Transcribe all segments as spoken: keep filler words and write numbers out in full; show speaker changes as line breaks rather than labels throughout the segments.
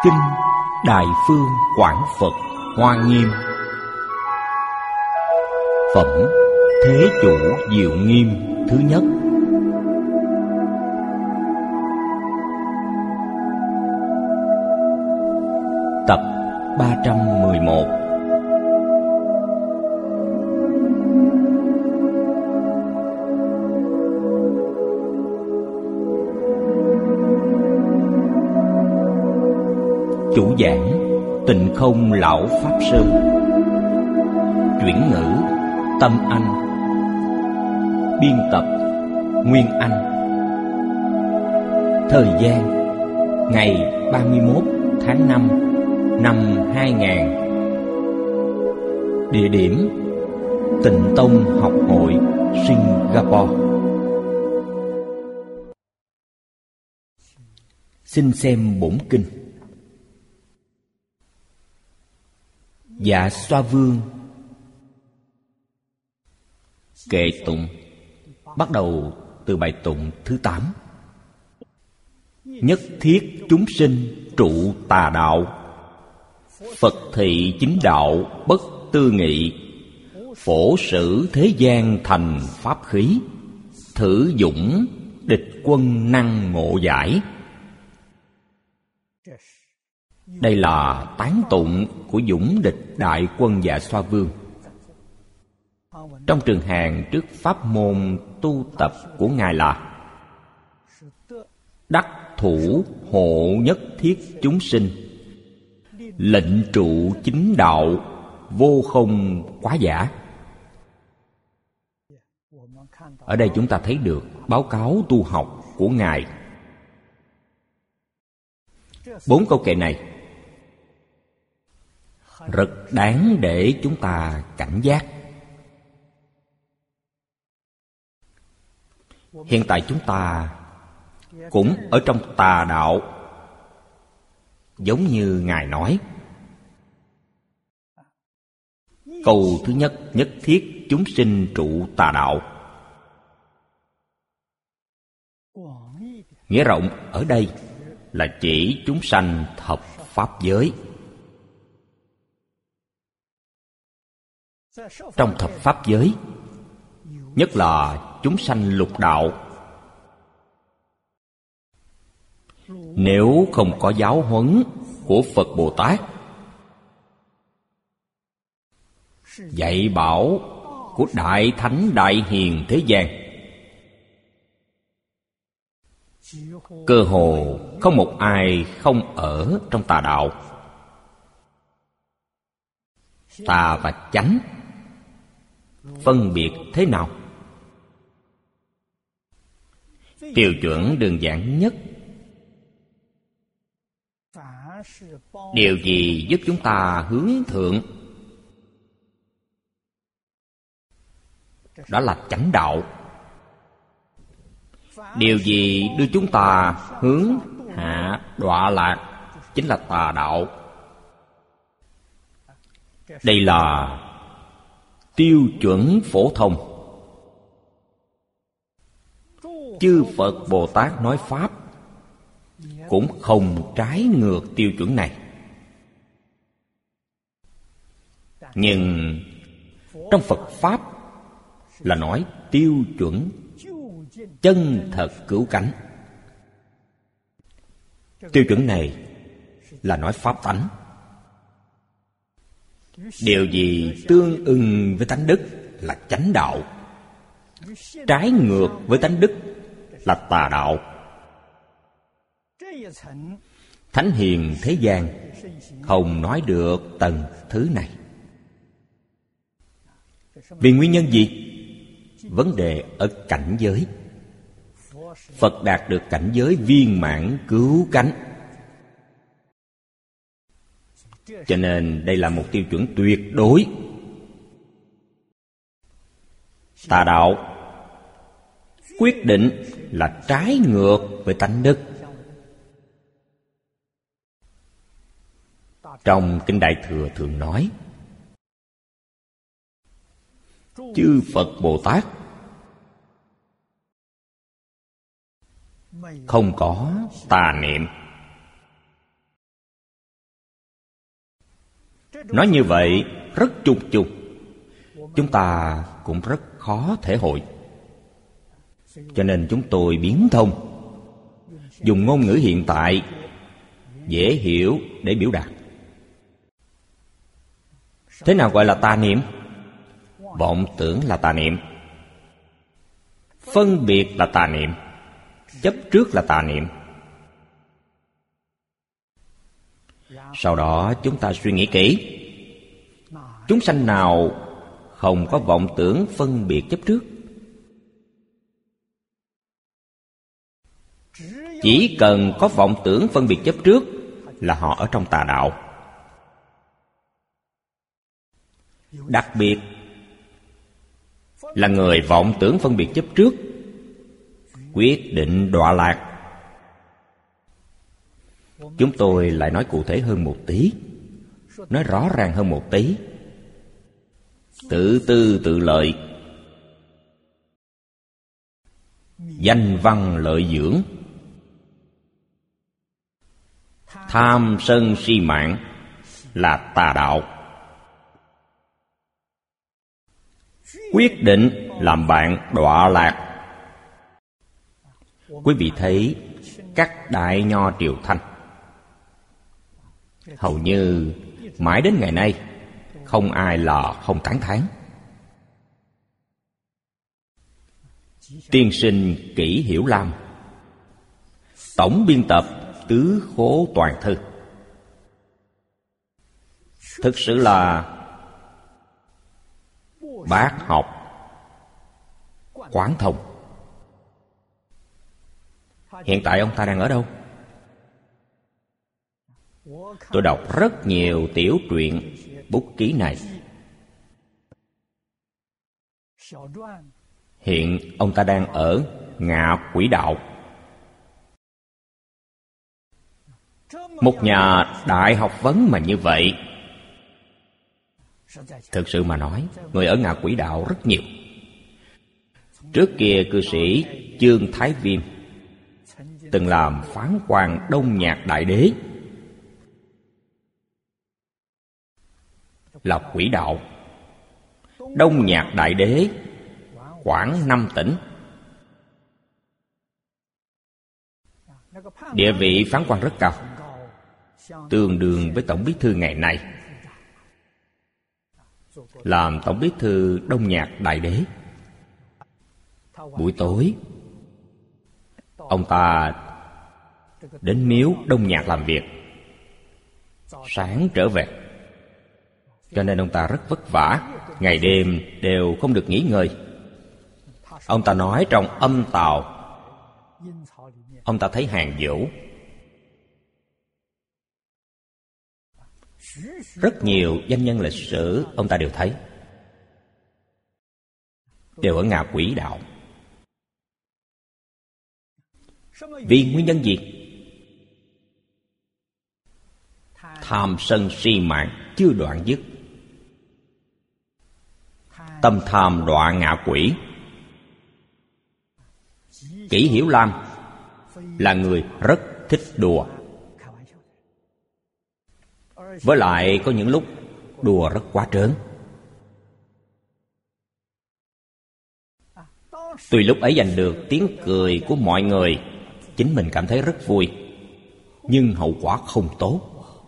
Kinh Đại Phương Quảng Phật Hoa Nghiêm. Phẩm Thế Chủ Diệu Nghiêm thứ nhất. Tập ba trăm mười một. Chủ giảng Tịnh Không Lão Pháp Sư. Chuyển ngữ Tâm Anh. Biên tập Nguyên Anh. Thời gian ngày ba mươi mốt tháng năm năm hai nghìn. Địa điểm Tịnh Tông Học Hội, Singapore. Xin xem bổn kinh. Dạ Xoa Vương kệ tụng, bắt đầu từ bài tụng thứ tám. Nhất thiết chúng sinh trụ tà đạo, Phật thị chính đạo bất tư nghị, phổ sử thế gian thành pháp khí, thử dũng địch quân năng ngộ giải. Đây là tán tụng của dũng địch đại quân Dạ Xoa Vương. Trong trường hàng trước pháp môn tu tập của Ngài là đắc thủ hộ nhất thiết chúng sinh, lệnh trụ chính đạo vô không quá giả. Ở đây chúng ta thấy được báo cáo tu học của Ngài. Bốn câu kệ này rất đáng để chúng ta cảnh giác. Hiện tại chúng ta cũng ở trong tà đạo, giống như Ngài nói. Câu thứ nhất, nhất thiết chúng sinh trụ tà đạo. Nghĩa rộng ở đây là chỉ chúng sanh thập pháp giới. Trong thập pháp giới, nhất là chúng sanh lục đạo. Nếu không có giáo huấn của Phật Bồ Tát, dạy bảo của Đại Thánh Đại Hiền thế gian, cơ hồ không một ai không ở trong tà đạo. Tà và chánh phân biệt thế nào? Tiêu chuẩn đơn giản nhất, điều gì giúp chúng ta hướng thượng, đó là chánh đạo. Điều gì đưa chúng ta hướng hạ đọa lạc, chính là tà đạo. Đây là tiêu chuẩn phổ thông. Chư Phật Bồ Tát nói pháp cũng không trái ngược tiêu chuẩn này. Nhưng trong Phật Pháp là nói tiêu chuẩn chân thật cứu cánh. Tiêu chuẩn này là nói pháp tánh. Điều gì tương ưng với tánh đức là chánh đạo, trái ngược với tánh đức là tà đạo. Thánh hiền thế gian không nói được tầng thứ này. Vì nguyên nhân gì? Vấn đề ở cảnh giới. Phật đạt được cảnh giới viên mãn cứu cánh, cho nên đây là một tiêu chuẩn tuyệt đối. Tà đạo quyết định là trái ngược với tánh đức. Trong Kinh Đại Thừa thường nói, chư Phật Bồ Tát không có tà niệm. Nói như vậy rất chung chung, chúng ta cũng rất khó thể hội. Cho nên chúng tôi biến thông, dùng ngôn ngữ hiện tại dễ hiểu để biểu đạt. Thế nào gọi là tà niệm? Vọng tưởng là tà niệm, phân biệt là tà niệm, chấp trước là tà niệm. Sau đó chúng ta suy nghĩ kỹ, chúng sanh nào không có vọng tưởng phân biệt chấp trước? Chỉ cần có vọng tưởng phân biệt chấp trước là họ ở trong tà đạo. Đặc biệt là người vọng tưởng phân biệt chấp trước quyết định đọa lạc. Chúng tôi lại nói cụ thể hơn một tí, nói rõ ràng hơn một tí. Tự tư tự lợi, danh văn lợi dưỡng, tham sân si mạng là tà đạo. Quyết định làm bạn đọa lạc. Quý vị thấy các đại nho triều Thanh hầu như mãi đến ngày nay không ai là không tán thán. Tiên sinh Kỷ Hiểu Lam, tổng biên tập Tứ Khố Toàn Thư, thực sự là bác học quán thông. Hiện tại ông ta đang ở đâu? Tôi đọc rất nhiều tiểu truyện, bút ký này. Hiện ông ta đang ở Ngạ Quỷ Đạo. Một nhà đại học vấn mà như vậy, thực sự mà nói, người ở Ngạ Quỷ Đạo rất nhiều. Trước kia cư sĩ Chương Thái Viêm từng làm phán quan Đông Nhạc Đại Đế, là quỷ đạo. Đông Nhạc Đại Đế quản năm tỉnh, địa vị phán quan rất cao, tương đương với tổng bí thư ngày nay. Làm tổng bí thư Đông Nhạc Đại Đế, buổi tối ông ta đến miếu Đông Nhạc làm việc, sáng trở về. Cho nên ông ta rất vất vả, ngày đêm đều không được nghỉ ngơi. Ông ta nói trong âm tào, ông ta thấy Hàn Vũ, rất nhiều danh nhân lịch sử ông ta đều thấy, đều ở Ngạ Quỷ Đạo. Vì nguyên nhân gì? Tham sân si mạng chưa đoạn dứt, tâm tham đọa ngạ quỷ. Kỷ Hiểu Lam là người rất thích đùa, với lại có những lúc đùa rất quá trớn. Tuy lúc ấy giành được tiếng cười của mọi người, chính mình cảm thấy rất vui, nhưng hậu quả không tốt.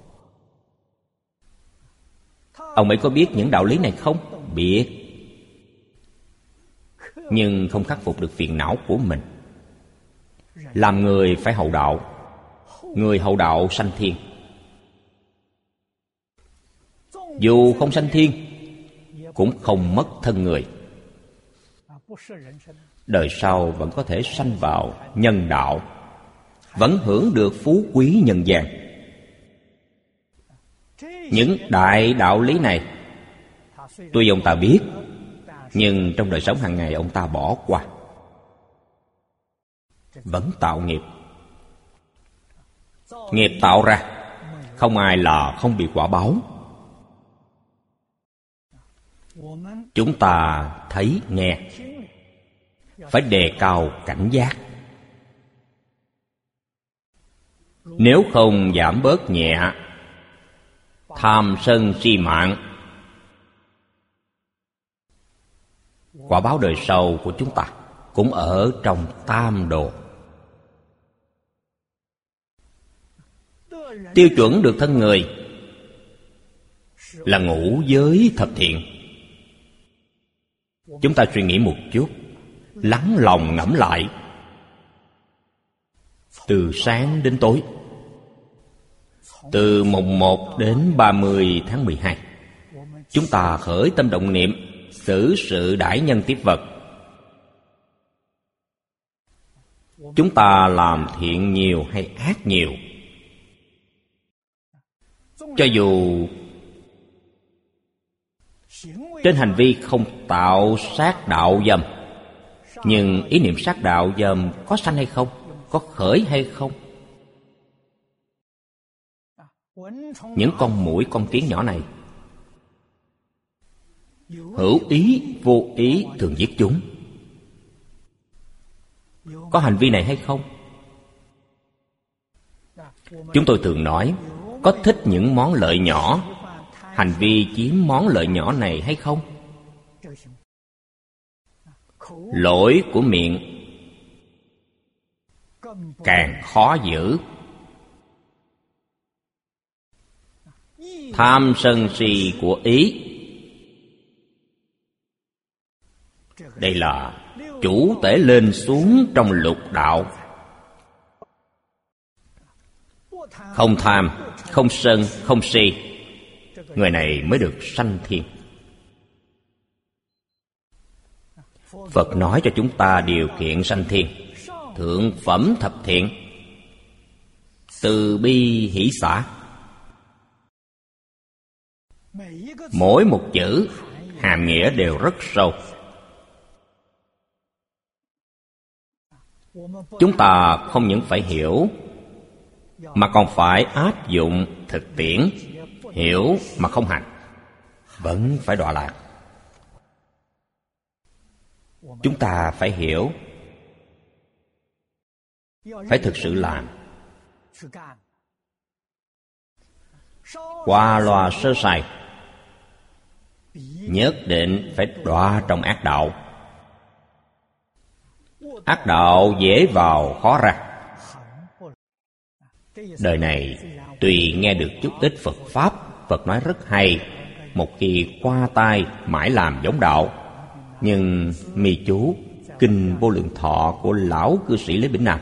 Ông ấy có biết những đạo lý này không? Biết, nhưng không khắc phục được phiền não của mình. Làm người phải hậu đạo, người hậu đạo sanh thiên. Dù không sanh thiên, cũng không mất thân người. Đời sau vẫn có thể sanh vào nhân đạo, vẫn hưởng được phú quý nhân gian. Những đại đạo lý này tuy ông ta biết, nhưng trong đời sống hàng ngày ông ta bỏ qua, vẫn tạo nghiệp. Nghiệp tạo ra, không ai là không bị quả báo. Chúng ta thấy, nghe, phải đề cao cảnh giác. Nếu không giảm bớt nhẹ, tham sân si mạng. Quả báo đời sau của chúng ta cũng ở trong tam đồ. Tiêu chuẩn được thân người là ngũ giới thập thiện. Chúng ta suy nghĩ một chút, lắng lòng ngẫm lại. Từ sáng đến tối, từ mùng một đến ba mươi tháng mười hai, chúng ta khởi tâm động niệm xử sự đãi nhân tiếp vật. Chúng ta làm thiện nhiều hay ác nhiều, cho dù trên hành vi không tạo sát đạo dâm, nhưng ý niệm sát đạo dâm có sanh hay không, có khởi hay không? Những con muỗi con kiến nhỏ này hữu ý vô ý thường giết chúng. Có hành vi này hay không? Chúng tôi thường nói, có thích những món lợi nhỏ, hành vi chiếm món lợi nhỏ này hay không? Lỗi của miệng càng khó giữ. Tham sân si của ý, đây là chủ tể lên xuống trong lục đạo. Không tham, không sân, không si, người này mới được sanh thiên. Phật nói cho chúng ta điều kiện sanh thiên: thượng phẩm thập thiện, từ bi hỷ xả. Mỗi một chữ hàm nghĩa đều rất sâu. Chúng ta không những phải hiểu, mà còn phải áp dụng thực tiễn. Hiểu mà không hành, vẫn phải đọa lạc. Chúng ta phải hiểu, phải thực sự làm. Qua loa sơ sài, nhất định phải đọa trong ác đạo. Ác đạo dễ vào khó ra. Đời này tùy nghe được chút ít Phật Pháp, Phật nói rất hay, một khi qua tai mãi làm giống đạo. Nhưng mì chú Kinh Vô Lượng Thọ của lão cư sĩ Lý Bỉnh Nam,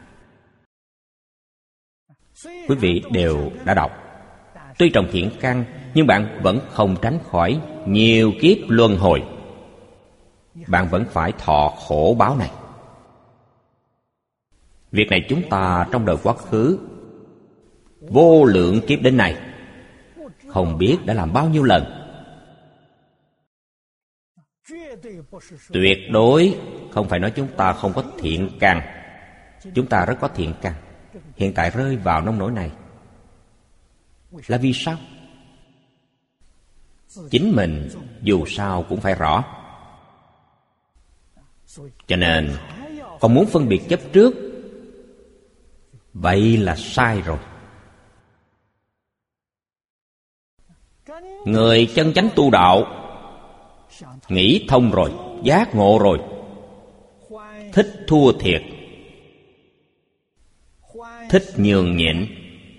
quý vị đều đã đọc. Tuy trồng thiện căn, nhưng bạn vẫn không tránh khỏi nhiều kiếp luân hồi. Bạn vẫn phải thọ khổ báo này. Việc này chúng ta trong đời quá khứ vô lượng kiếp đến nay không biết đã làm bao nhiêu lần. Tuyệt đối không phải nói chúng ta không có thiện căn. Chúng ta rất có thiện căn. Hiện tại rơi vào nông nỗi này là vì sao? Chính mình dù sao cũng phải rõ. Cho nên còn muốn phân biệt chấp trước, vậy là sai rồi. Người chân chánh tu đạo, nghĩ thông rồi, giác ngộ rồi, thích thua thiệt, thích nhường nhịn.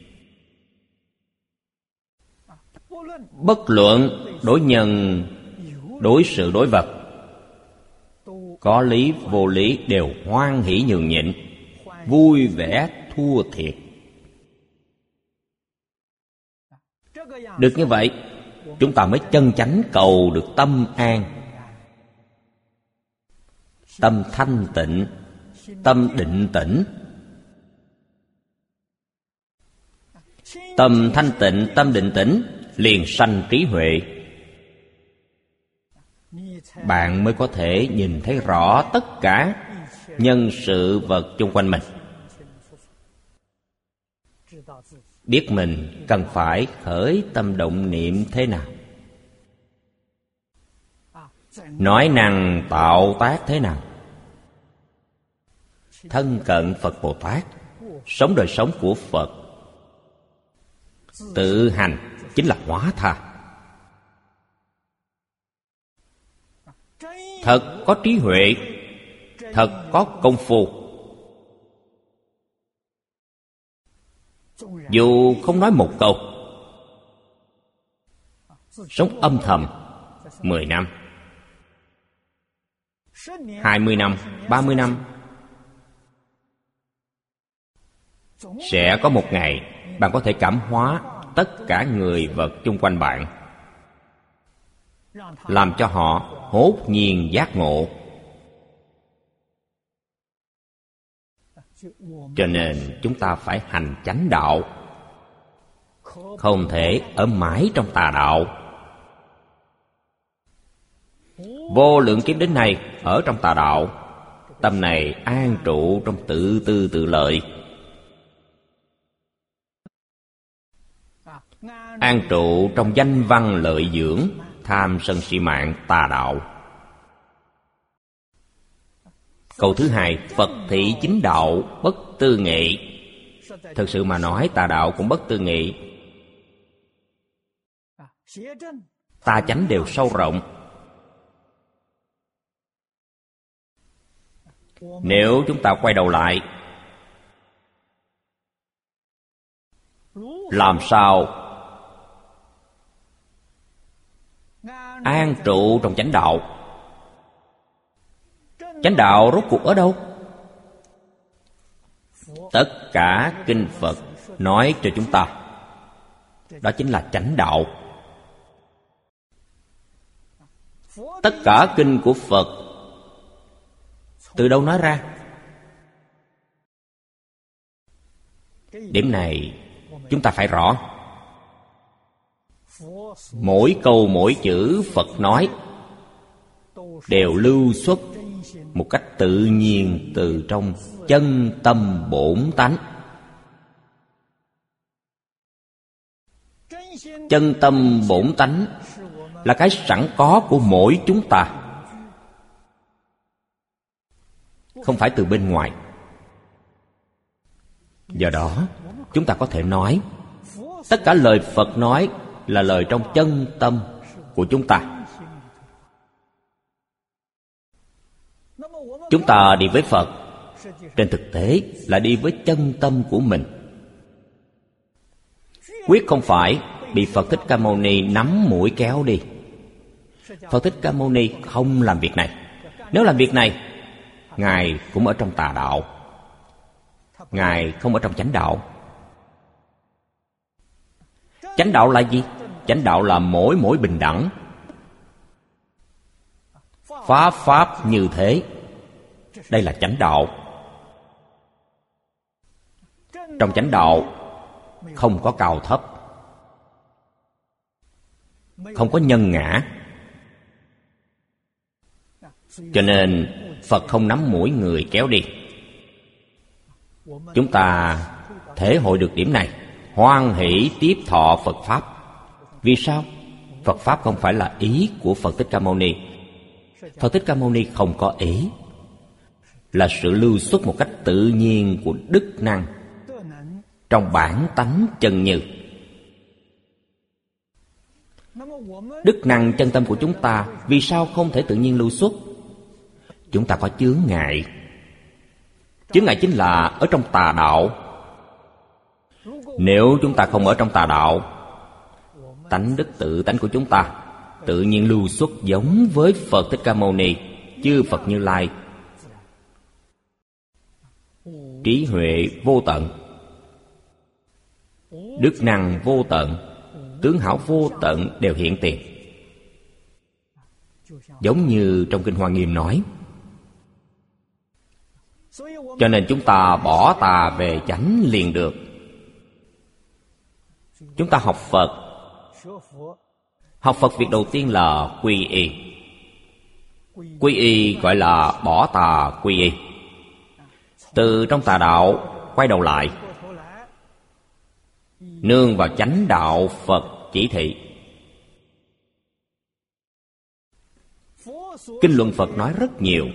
Bất luận đối nhân, đối sự, đối vật, có lý vô lý đều hoan hỷ nhường nhịn, vui vẻ thua thiệt. Được như vậy, chúng ta mới chân chánh cầu được tâm an, tâm thanh tịnh, tâm định tĩnh. Tâm thanh tịnh, tâm định tĩnh liền sanh trí huệ. Bạn mới có thể nhìn thấy rõ tất cả nhân sự vật chung quanh mình, biết mình cần phải khởi tâm động niệm thế nào, nói năng tạo tác thế nào, thân cận Phật Bồ Tát, sống đời sống của Phật, Tự hành chính là hóa tha. Thật có trí huệ, thật có công phu, dù không nói một câu, sống âm thầm mười năm, hai mươi năm, ba mươi năm, sẽ có một ngày bạn có thể cảm hóa tất cả người vật chung quanh bạn, làm cho họ hốt nhiên giác ngộ. Cho nên chúng ta phải hành chánh đạo, không thể ở mãi trong tà đạo. Vô lượng kiếp đến nay ở trong tà đạo, tâm này an trụ trong tự tư tự lợi, an trụ trong danh văn lợi dưỡng, tham sân si mạng tà đạo. Câu thứ hai, Phật thị chính đạo bất tư nghị. Thực sự mà nói, tà đạo cũng bất tư nghị. Tà chánh đều sâu rộng. Nếu chúng ta quay đầu lại, làm sao an trụ trong chánh đạo? Chánh đạo rốt cuộc ở đâu? Tất cả kinh Phật nói cho chúng ta, đó chính là chánh đạo. Tất cả kinh của Phật từ đâu nói ra? Điểm này chúng ta phải rõ. Mỗi câu mỗi chữ Phật nói đều lưu xuất một cách tự nhiên từ trong chân tâm bổn tánh. Chân tâm bổn tánh là cái sẵn có của mỗi chúng ta, không phải từ bên ngoài. Do đó chúng ta có thể nói tất cả lời Phật nói là lời trong chân tâm của chúng ta. Chúng ta đi với Phật, trên thực tế là đi với chân tâm của mình, quyết không phải bị Phật Thích Ca Mâu Ni nắm mũi kéo đi. Phật Thích Ca Mâu Ni không làm việc này. Nếu làm việc này, Ngài cũng ở trong tà đạo, Ngài không ở trong chánh đạo. Chánh đạo là gì? Chánh đạo là mỗi mỗi bình đẳng. Pháp pháp như thế, đây là chánh đạo. Trong chánh đạo không có cao thấp, không có nhân ngã. Cho nên Phật không nắm mũi người kéo đi. Chúng ta thể hội được điểm này, hoan hỷ tiếp thọ Phật Pháp. Vì sao? Phật Pháp không phải là ý của Phật Thích Ca Mâu Ni. Phật Thích Ca Mâu Ni không có ý, là sự lưu xuất một cách tự nhiên của đức năng trong bản tánh chân như. Đức năng chân tâm của chúng ta vì sao không thể tự nhiên lưu xuất? Chúng ta có chướng ngại. Chướng ngại chính là ở trong tà đạo. Nếu chúng ta không ở trong tà đạo, tánh đức tự tánh của chúng ta tự nhiên lưu xuất giống với Phật Thích Ca Mâu Ni, chư Phật Như Lai. Trí huệ vô tận, đức năng vô tận, tướng hảo vô tận đều hiện tiền. Giống như trong Kinh Hoa Nghiêm nói. Cho nên chúng ta bỏ tà về chánh liền được. Chúng ta học Phật, học Phật việc đầu tiên là quy y. Quy y gọi là bỏ tà quy y. Từ trong tà đạo quay đầu lại, nương vào chánh đạo Phật chỉ thị. Kinh luận Phật nói rất nhiều.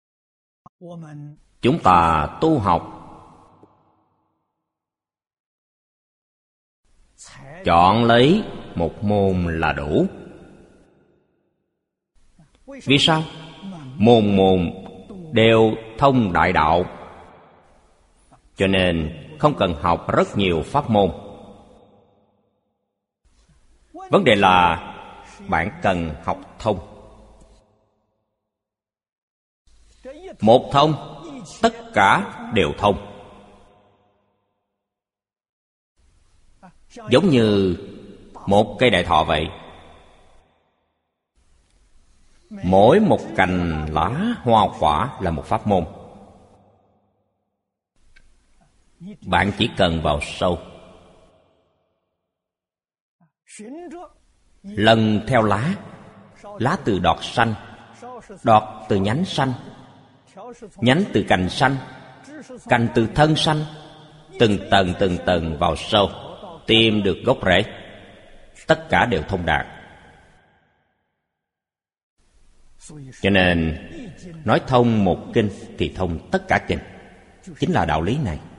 Chúng ta tu học chọn lấy một môn là đủ. Vì sao? Môn môn đều thông đại đạo, cho nên không cần học rất nhiều pháp môn. Vấn đề là bạn cần học thông. Một thông, tất cả đều thông. Giống như một cây đại thọ vậy. Mỗi một cành lá hoa quả là một pháp môn. Bạn chỉ cần vào sâu, lần theo lá. Lá từ đọt xanh, đọt từ nhánh xanh, nhánh từ cành xanh, cành từ thân xanh. Từng tầng từng tầng vào sâu, tìm được gốc rễ. Tất cả đều thông đạt. Cho nên nói thông một kinh thì thông tất cả kinh. Chính là đạo lý này.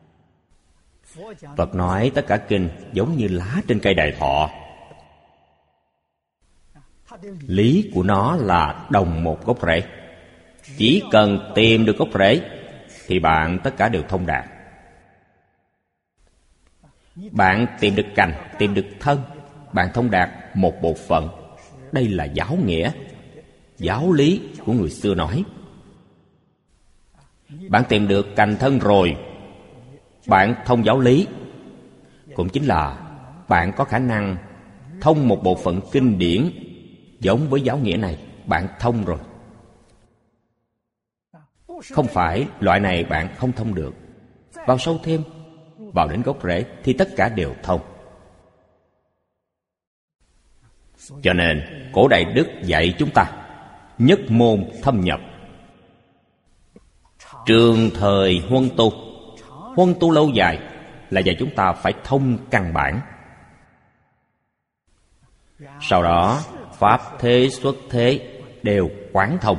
Phật nói tất cả kinh giống như lá trên cây đại thọ. Lý của nó là đồng một gốc rễ. Chỉ cần tìm được gốc rễ thì bạn tất cả đều thông đạt. Bạn tìm được cành, tìm được thân, bạn thông đạt một bộ phận. Đây là giáo nghĩa, giáo lý của người xưa nói. Bạn tìm được cành thân rồi, bạn thông giáo lý. Cũng chính là bạn có khả năng thông một bộ phận kinh điển giống với giáo nghĩa này. Bạn thông rồi. Không phải loại này bạn không thông được. Vào sâu thêm, vào đến gốc rễ thì tất cả đều thông. Cho nên cổ đại đức dạy chúng ta nhất môn thâm nhập, trường thời huân tu. Huân tu lâu dài là dạy chúng ta phải thông căn bản. Sau đó pháp thế xuất thế đều quán thông.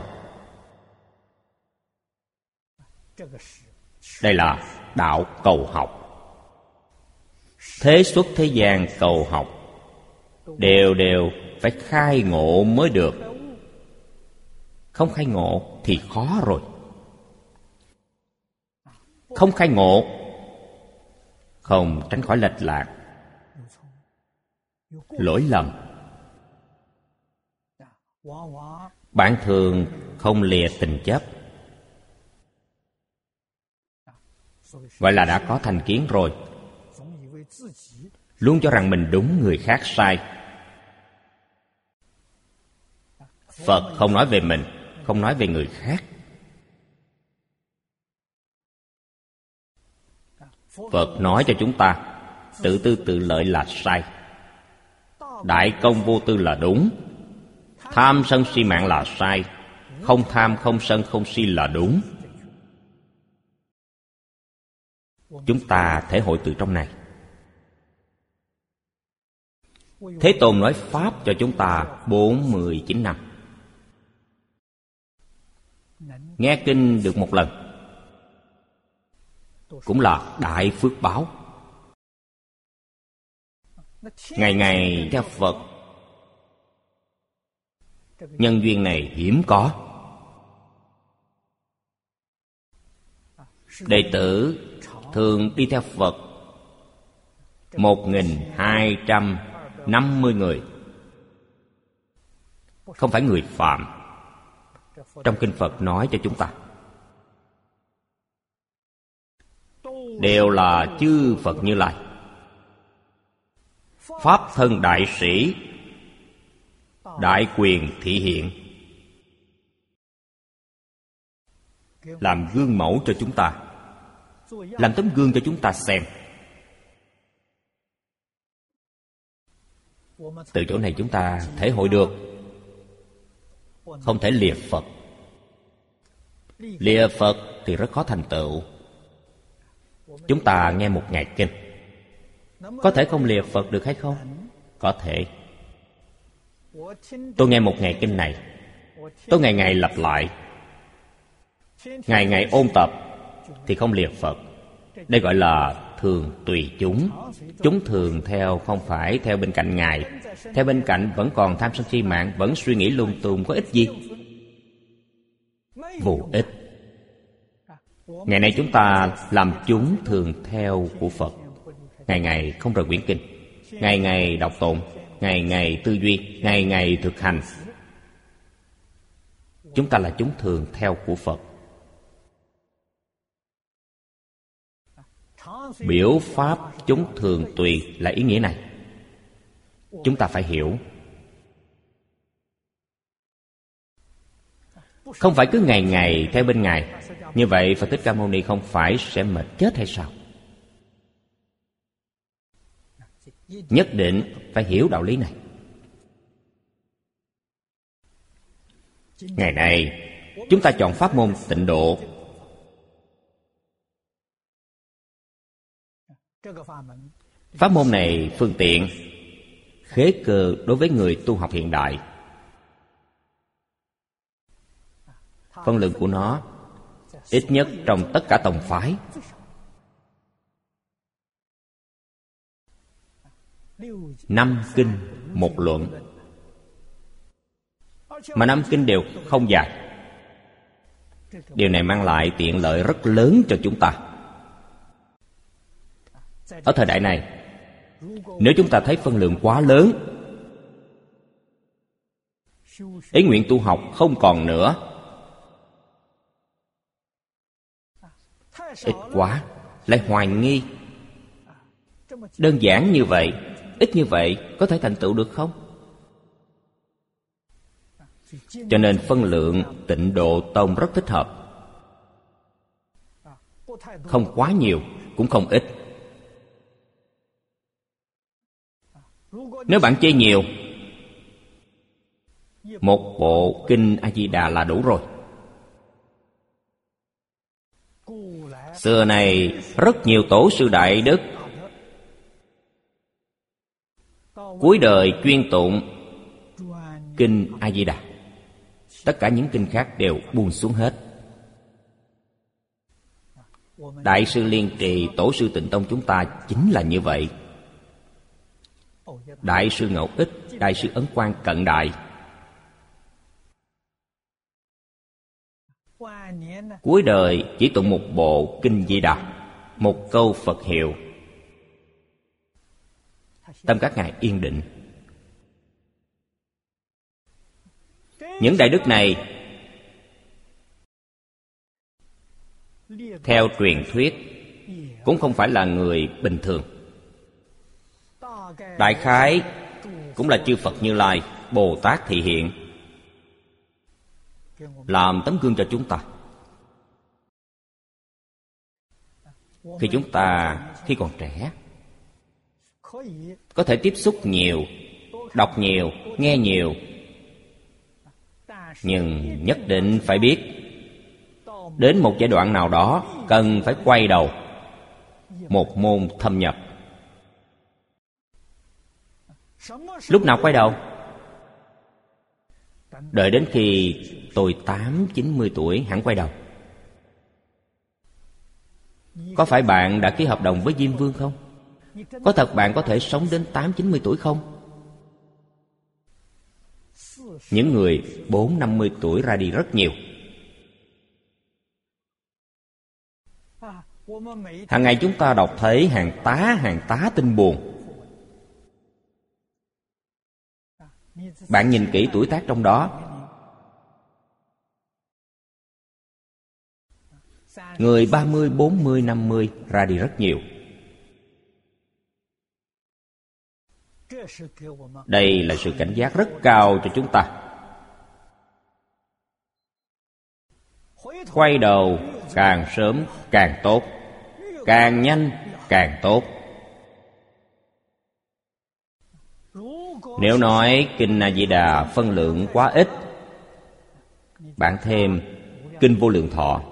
Đây là đạo cầu học. Thế xuất thế gian cầu học đều đều phải khai ngộ mới được. Không khai ngộ thì khó rồi. Không khai ngộ, không tránh khỏi lệch lạc, lỗi lầm. Bạn thường không lìa tình chấp, gọi là đã có thành kiến rồi. Luôn cho rằng mình đúng, người khác sai. Phật không nói về mình, không nói về người khác. Phật nói cho chúng ta tự tư tự lợi là sai, đại công vô tư là đúng, tham sân si mạng là sai, không tham không sân không si là đúng. Chúng ta thể hội từ trong này. Thế Tôn nói pháp cho chúng ta bốn mươi chín năm. Nghe kinh được một lần cũng là đại phước báo. Ngày ngày theo Phật, nhân duyên này hiếm có. Đệ tử thường đi theo Phật một nghìn hai trăm năm mươi người. Không phải người phạm. Trong kinh Phật nói cho chúng ta đều là chư Phật Như Lai, pháp thân đại sĩ, đại quyền thị hiện, làm gương mẫu cho chúng ta, làm tấm gương cho chúng ta xem. Từ chỗ này chúng ta thể hội được không thể lìa Phật. Lìa Phật thì rất khó thành tựu. Chúng ta nghe một ngày kinh, có thể không lìa Phật được hay không? Có thể. Tôi nghe một ngày kinh này, tôi ngày ngày lặp lại, ngày ngày ôn tập thì không lìa Phật. Đây gọi là thường tùy chúng. Chúng thường theo không phải theo bên cạnh Ngài. Theo bên cạnh vẫn còn tham sân si mạng, vẫn suy nghĩ lung tung, có ích gì? Vô ích. Ngày nay chúng ta làm chúng thường theo của Phật. Ngày ngày không rời quyển kinh, ngày ngày đọc tụng, ngày ngày tư duy, ngày ngày thực hành. Chúng ta là chúng thường theo của Phật. Biểu pháp chúng thường tùy là ý nghĩa này. Chúng ta phải hiểu. Không phải cứ ngày ngày theo bên Ngài. Như vậy Phật Thích Ca Mâu Ni không phải sẽ mệt chết hay sao? Nhất định phải hiểu đạo lý này. Ngày nay chúng ta chọn pháp môn Tịnh Độ. Pháp môn này phương tiện, khế cơ đối với người tu học hiện đại. Phân lượng của nó ít nhất trong tất cả tông phái. Năm kinh một luận, mà năm kinh đều không dài. Điều này mang lại tiện lợi rất lớn cho chúng ta. Ở thời đại này, nếu chúng ta thấy phân lượng quá lớn, ý nguyện tu học không còn nữa, ít quá, lại hoài nghi. Đơn giản như vậy, ít như vậy, có thể thành tựu được không? Cho nên phân lượng Tịnh Độ Tông rất thích hợp. Không quá nhiều, cũng không ít. Nếu bạn chê nhiều, một bộ Kinh A-di-đà là đủ rồi. Xưa này rất nhiều tổ sư đại đức cuối đời chuyên tụng Kinh A-di-đà. Tất cả những kinh khác đều buông xuống hết. Đại sư Liên Trì, tổ sư Tịnh Tông chúng ta chính là như vậy. Đại sư Ngẫu Ích, Đại sư Ấn Quang cận đại, cuối đời chỉ tụng một bộ Kinh Di Đà, một câu Phật hiệu. Tâm các ngài yên định. Những đại đức này theo truyền thuyết cũng không phải là người bình thường. Đại khái cũng là chư Phật Như Lai, Bồ Tát thị hiện, làm tấm gương cho chúng ta. Khi chúng ta khi còn trẻ, có thể tiếp xúc nhiều, đọc nhiều, nghe nhiều, nhưng nhất định phải biết, đến một giai đoạn nào đó cần phải quay đầu, một môn thâm nhập. Lúc nào quay đầu? Đợi đến khi tôi tám, chín mươi tuổi hẳn quay đầu. Có phải bạn đã ký hợp đồng với Diêm Vương không? Có thật bạn có thể sống đến tám, chín mươi tuổi không? Những người bốn, năm mươi tuổi ra đi rất nhiều. Hàng ngày chúng ta đọc thấy hàng tá hàng tá tin buồn. Bạn nhìn kỹ tuổi tác trong đó, người ba mươi, bốn mươi, năm mươi ra đi rất nhiều. Đây là sự cảnh giác rất cao cho chúng ta. Quay đầu càng sớm càng tốt, càng nhanh càng tốt. Nếu nói Kinh A-di-đà phân lượng quá ít, bạn thêm Kinh Vô Lượng Thọ.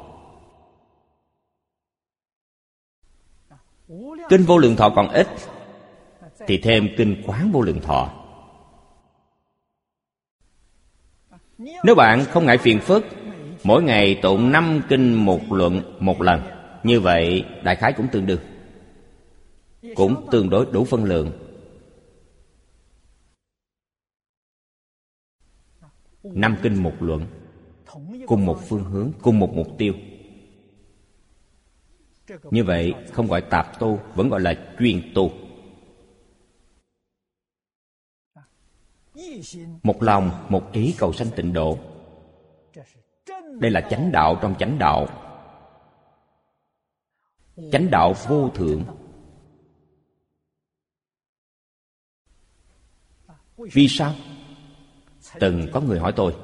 Kinh Vô Lượng Thọ còn ít thì thêm Kinh Quán Vô Lượng Thọ. Nếu bạn không ngại phiền phức, mỗi ngày tụng năm kinh một luận một lần, như vậy đại khái cũng tương đương. cũng tương đối đủ phân lượng. Năm kinh một luận, cùng một phương hướng, cùng một mục tiêu. Như vậy không gọi tạp tu, vẫn gọi là chuyên tu. Một lòng, một ý cầu sanh tịnh độ. Đây là chánh đạo trong chánh đạo. Chánh đạo vô thượng. Vì sao? Từng có người hỏi tôi,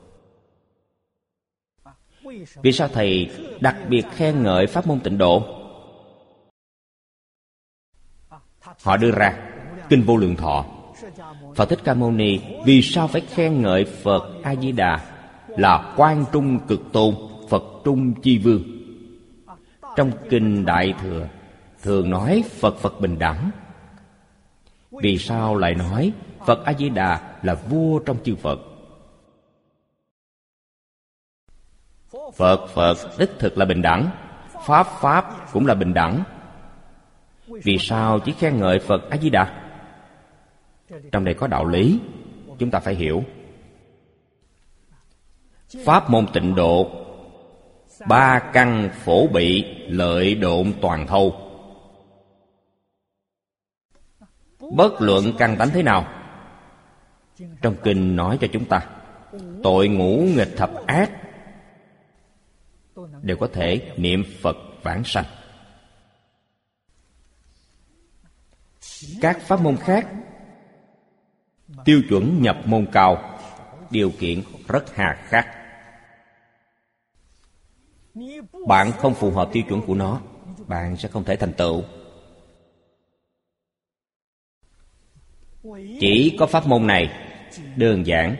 vì sao thầy đặc biệt khen ngợi pháp môn tịnh độ? Họ đưa ra kinh Vô Lượng Thọ. Phật Thích Ca Mâu Ni vì sao phải khen ngợi Phật A Di Đà là Quan Trung Cực Tôn, Phật Trung Chi Vương? Trong kinh Đại Thừa thường nói Phật Phật bình đẳng. Vì sao lại nói Phật A Di Đà là vua trong chư Phật? Phật Phật đích thực là bình đẳng, Pháp Pháp cũng là bình đẳng. Vì sao chỉ khen ngợi Phật A Di Đà? Trong đây có đạo lý, chúng ta phải hiểu. Pháp môn tịnh độ, ba căn phổ bị, lợi độn toàn thâu. Bất luận căn tánh thế nào, trong kinh nói cho chúng ta, tội ngũ nghịch thập ác đều có thể niệm Phật vãng sanh. Các pháp môn khác tiêu chuẩn nhập môn cao, điều kiện rất hà khắc. Bạn không phù hợp tiêu chuẩn của nó, bạn sẽ không thể thành tựu. Chỉ có pháp môn này đơn giản,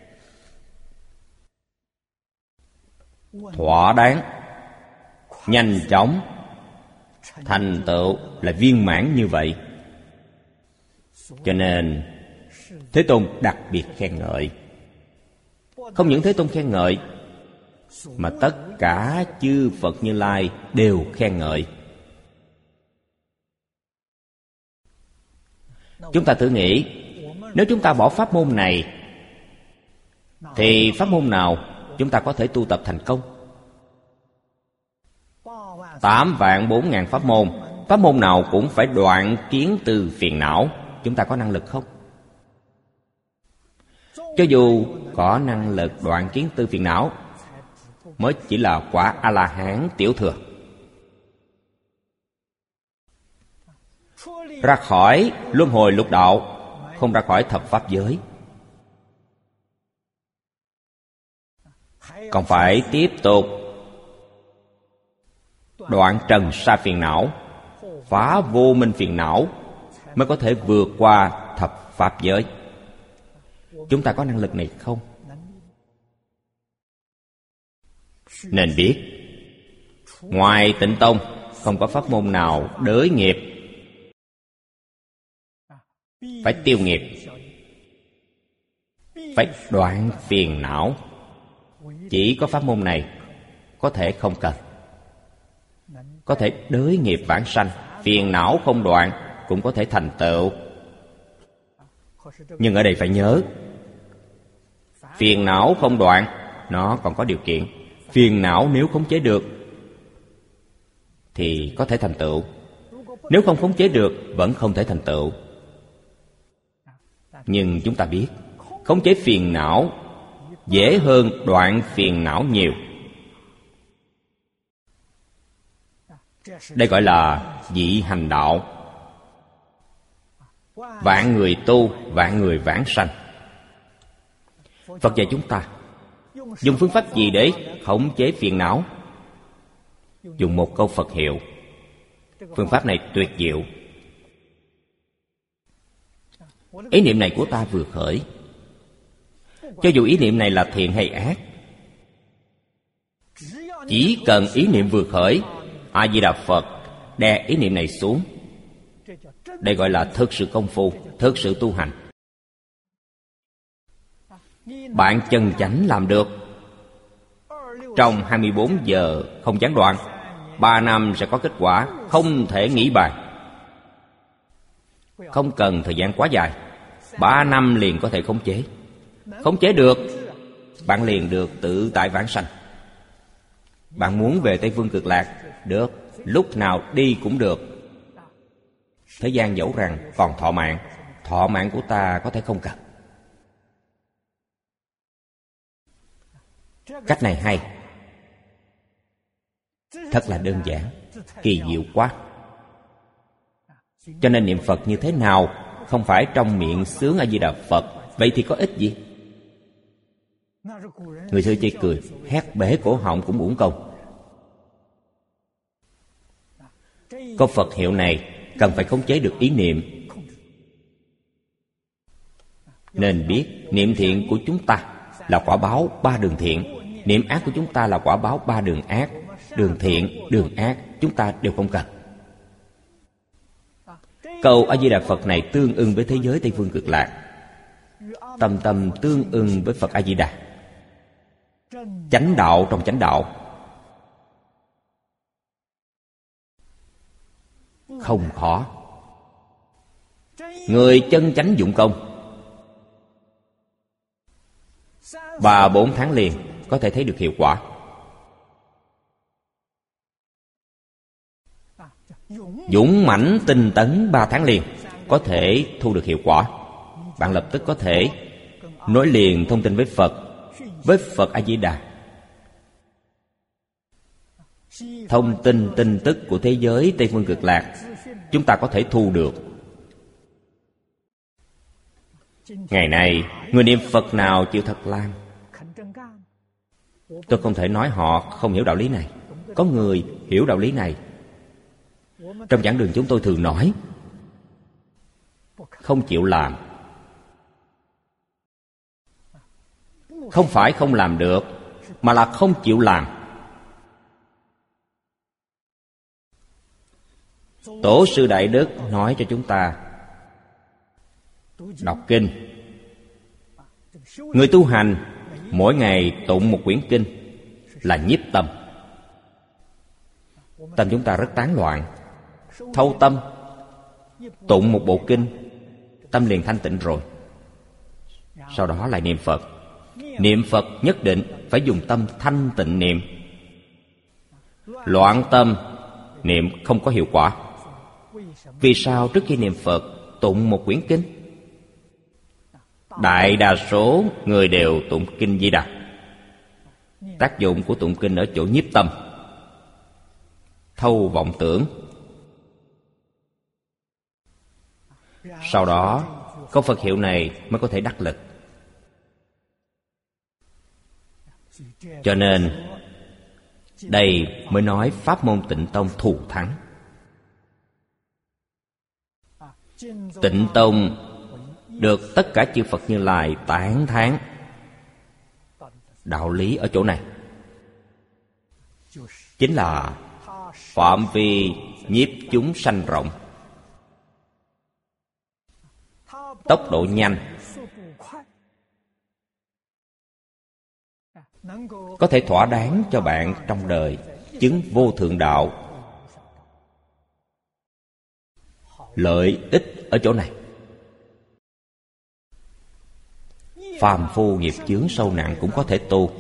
thỏa đáng, nhanh chóng, thành tựu là viên mãn như vậy. Cho nên Thế Tôn đặc biệt khen ngợi. Không những Thế Tôn khen ngợi, mà tất cả chư Phật Như Lai đều khen ngợi. Chúng ta thử nghĩ, nếu chúng ta bỏ pháp môn này, thì pháp môn nào chúng ta có thể tu tập thành công? Tám vạn bốn ngàn pháp môn, pháp môn nào cũng phải đoạn kiến từ phiền não. Chúng ta có năng lực không? Cho dù có năng lực đoạn kiến tư phiền não, mới chỉ là quả A-la-hán tiểu thừa. Ra khỏi luân hồi lục đạo, không ra khỏi thập pháp giới, còn phải tiếp tục đoạn trần sa phiền não, phá vô minh phiền não, mới có thể vượt qua thập pháp giới. Chúng ta có năng lực này không? Nên biết, ngoài Tịnh Tông không có pháp môn nào đới nghiệp, phải tiêu nghiệp, phải đoạn phiền não. Chỉ có pháp môn này có thể không cần, có thể đới nghiệp vãng sanh. Phiền não không đoạn cũng có thể thành tựu. Nhưng ở đây phải nhớ, phiền não không đoạn, nó còn có điều kiện. Phiền não nếu khống chế được thì có thể thành tựu, nếu không khống chế được vẫn không thể thành tựu. Nhưng chúng ta biết, khống chế phiền não dễ hơn đoạn phiền não nhiều. Đây gọi là dị hành đạo. Vạn người tu, vạn người vãng sanh. Phật dạy chúng ta dùng phương pháp gì để khống chế phiền não? Dùng một câu Phật hiệu. Phương pháp này tuyệt diệu. Ý niệm này của ta vừa khởi, cho dù ý niệm này là thiện hay ác, chỉ cần ý niệm vừa khởi, A Di Đà Phật đè ý niệm này xuống. Đây gọi là thực sự công phu, thực sự tu hành. Bạn chân chánh làm được, trong hai mươi bốn giờ không gián đoạn, ba năm sẽ có kết quả, không thể nghĩ bàn. Không cần thời gian quá dài. Ba năm liền có thể khống chế. Khống chế được, bạn liền được tự tại vãng sanh. Bạn muốn về Tây Phương Cực Lạc, được, lúc nào đi cũng được. Thế gian dẫu rằng còn thọ mạng, thọ mạng của ta có thể không cần. Cách này hay, thật là đơn giản, kỳ diệu quá. Cho nên niệm Phật như thế nào không phải trong miệng sướng A Di Đà Phật, vậy thì có ích gì? Người xưa chê cười, hét bể cổ họng cũng uổng công. Có Phật hiệu này cần phải khống chế được ý niệm. Nên biết niệm thiện của chúng ta là quả báo ba đường thiện, niệm ác của chúng ta là quả báo ba đường ác. Đường thiện, đường ác chúng ta đều không cần. Câu A Di Đà Phật này tương ưng với thế giới Tây Phương Cực Lạc, tâm tâm tương ưng với Phật A Di Đà. Chánh đạo trong chánh đạo, không khó. Người chân chánh dụng công, ba bốn tháng liền có thể thấy được hiệu quả. Dũng mãnh tinh tấn ba tháng liền có thể thu được hiệu quả. Bạn lập tức có thể nối liền thông tin với Phật, với Phật A Di Đà. Thông tin tin tức của thế giới Tây Phương Cực Lạc chúng ta có thể thu được. Ngày nay người niệm Phật nào chịu thật làm? Tôi không thể nói họ không hiểu đạo lý này. Có người hiểu đạo lý này. Trong giảng đường chúng tôi thường nói, không chịu làm. Không phải không làm được, mà là không chịu làm. Tổ sư Đại Đức nói cho chúng ta, đọc kinh. Người tu hành mỗi ngày tụng một quyển kinh là nhiếp tâm. Tâm chúng ta rất tán loạn. Thâu tâm, tụng một bộ kinh, tâm liền thanh tịnh rồi. Sau đó lại niệm Phật. Niệm Phật nhất định phải dùng tâm thanh tịnh niệm. Loạn tâm niệm không có hiệu quả. Vì sao trước khi niệm Phật tụng một quyển kinh? Đại đa số người đều tụng kinh Di Đà. Tác dụng của tụng kinh ở chỗ nhiếp tâm, thâu vọng tưởng. Sau đó câu Phật hiệu này mới có thể đắc lực. Cho nên đây mới nói pháp môn Tịnh Tông thù thắng. Tịnh Tông được tất cả chư Phật Như Lai tán thán. Đạo lý ở chỗ này chính là phạm vi nhiếp chúng sanh rộng, tốc độ nhanh, có thể thỏa đáng cho bạn trong đời chứng vô thượng đạo. Lợi ích ở chỗ này. Phàm phu nghiệp chướng sâu nặng cũng có thể tu.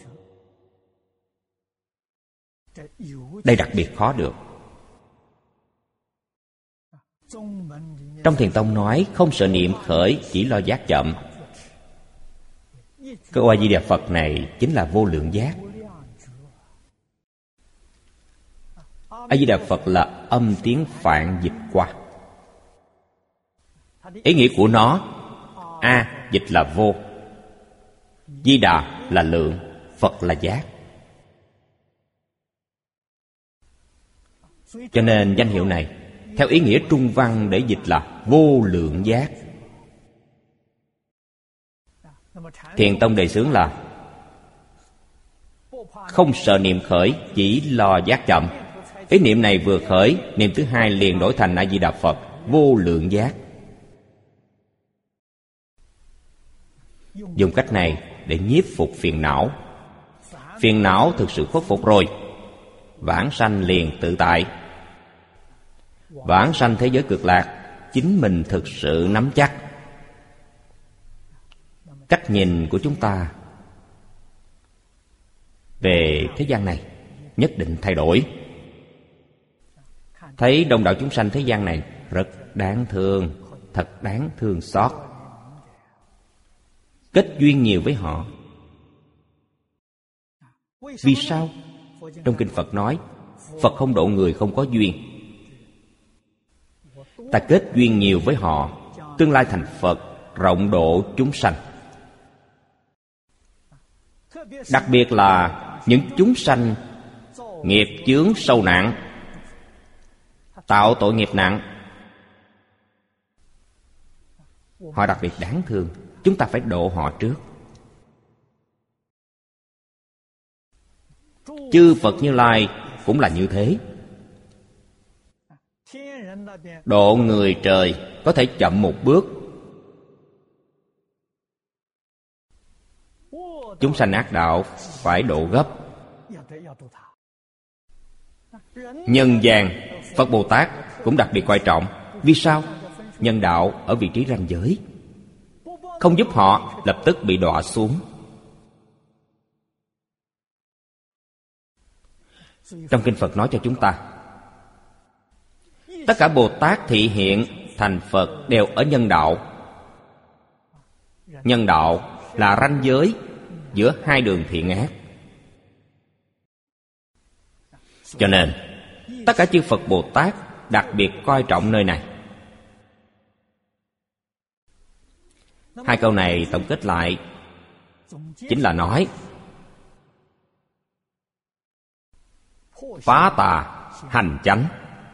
Đây đặc biệt khó được. Trong Thiền Tông nói không sợ niệm khởi, chỉ lo giác chậm. Câu A Di Đà Phật này chính là vô lượng giác. A Di Đà Phật là âm tiếng Phạn dịch qua. Ý nghĩa của nó, A dịch là vô, Di Đà là lượng, Phật là giác. Cho nên danh hiệu này theo ý nghĩa trung văn để dịch là vô lượng giác. Thiền Tông đề xướng là không sợ niệm khởi, chỉ lo giác chậm. Ý niệm này vừa khởi, niệm thứ hai liền đổi thành A Di Đà Phật, vô lượng giác. Dùng cách này để nhiếp phục phiền não. Phiền não thực sự khuất phục rồi, vãng sanh liền tự tại. Vãng sanh thế giới Cực Lạc chính mình thực sự nắm chắc. Cách nhìn của chúng ta về thế gian này nhất định thay đổi. Thấy đông đảo chúng sanh thế gian này rất đáng thương, thật đáng thương xót. Kết duyên nhiều với họ. Vì sao? Trong kinh Phật nói, Phật không độ người không có duyên. Ta kết duyên nhiều với họ, tương lai thành Phật, rộng độ chúng sanh. Đặc biệt là những chúng sanh nghiệp chướng sâu nặng, tạo tội nghiệp nặng, họ đặc biệt đáng thương. Chúng ta phải độ họ trước. Chư Phật Như Lai cũng là như thế. Độ người trời có thể chậm một bước. Chúng sanh ác đạo phải độ gấp. Nhân gian, Phật Bồ Tát cũng đặc biệt quan trọng. Vì sao? Nhân đạo ở vị trí ranh giới, không giúp họ lập tức bị đọa xuống. Trong kinh Phật nói cho chúng ta, tất cả Bồ Tát thị hiện thành Phật đều ở nhân đạo. Nhân đạo là ranh giới giữa hai đường thiện ác. Cho nên tất cả chư Phật Bồ Tát đặc biệt coi trọng nơi này. Hai câu này tổng kết lại chính là nói phá tà hành chánh,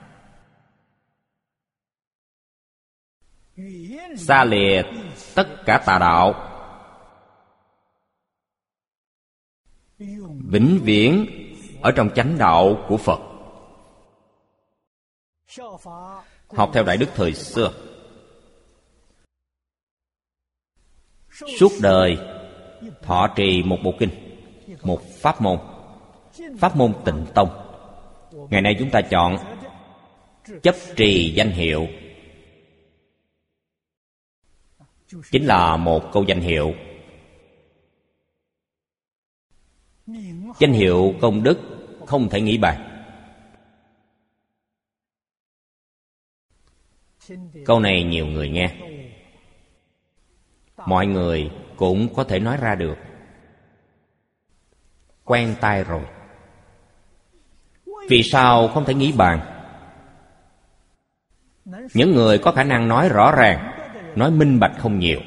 xa lìa tất cả tà đạo, vĩnh viễn ở trong chánh đạo của Phật. Học theo Đại Đức thời xưa, suốt đời thọ trì một bộ kinh, một pháp môn, pháp môn Tịnh Tông. Ngày nay chúng ta chọn chấp trì danh hiệu, chính là một câu danh hiệu. Danh hiệu công đức không thể nghĩ bàn. Câu này nhiều người nghe, mọi người cũng có thể nói ra được, quen tai rồi. Vì sao không thể nghĩ bàn? Những người có khả năng nói rõ ràng, nói minh bạch không nhiều.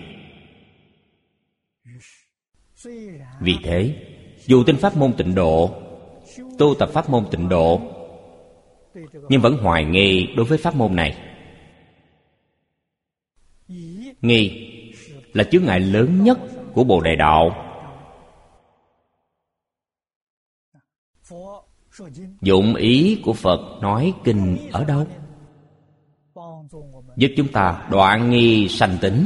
Vì thế, dù tin pháp môn Tịnh Độ, tu tập pháp môn Tịnh Độ, nhưng vẫn hoài nghi đối với pháp môn này. Nghi là chướng ngại lớn nhất của Bồ Đề Đạo. Dụng ý của Phật nói kinh ở đâu? Giúp chúng ta đoạn nghi sanh tính,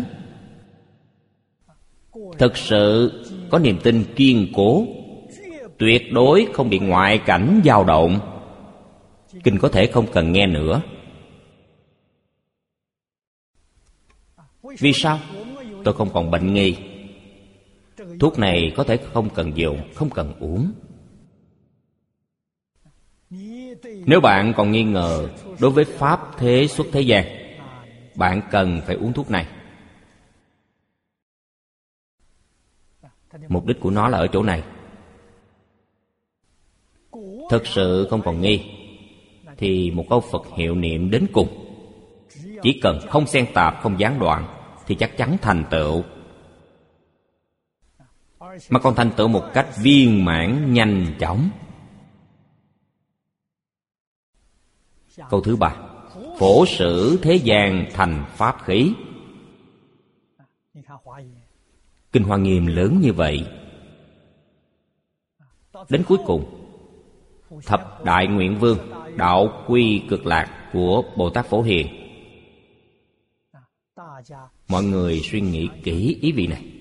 thực sự có niềm tin kiên cố, tuyệt đối không bị ngoại cảnh dao động. Kinh có thể không cần nghe nữa. Vì sao? Tôi không còn bệnh nghi, thuốc này có thể không cần dùng, không cần uống. Nếu bạn còn nghi ngờ đối với pháp thế xuất thế gian, bạn cần phải uống thuốc này. Mục đích của nó là ở chỗ này. Thực sự không còn nghi, thì một câu Phật hiệu niệm đến cùng, chỉ cần không xen tạp, không gián đoạn, thì chắc chắn thành tựu. Mà còn thành tựu một cách viên mãn nhanh chóng. Câu thứ ba, phổ sử thế gian thành pháp khí. Kinh Hoa Nghiêm lớn như vậy, đến cuối cùng, thập đại nguyện vương, đạo quy cực lạc của Bồ Tát Phổ Hiền. Mọi người suy nghĩ kỹ ý vị này.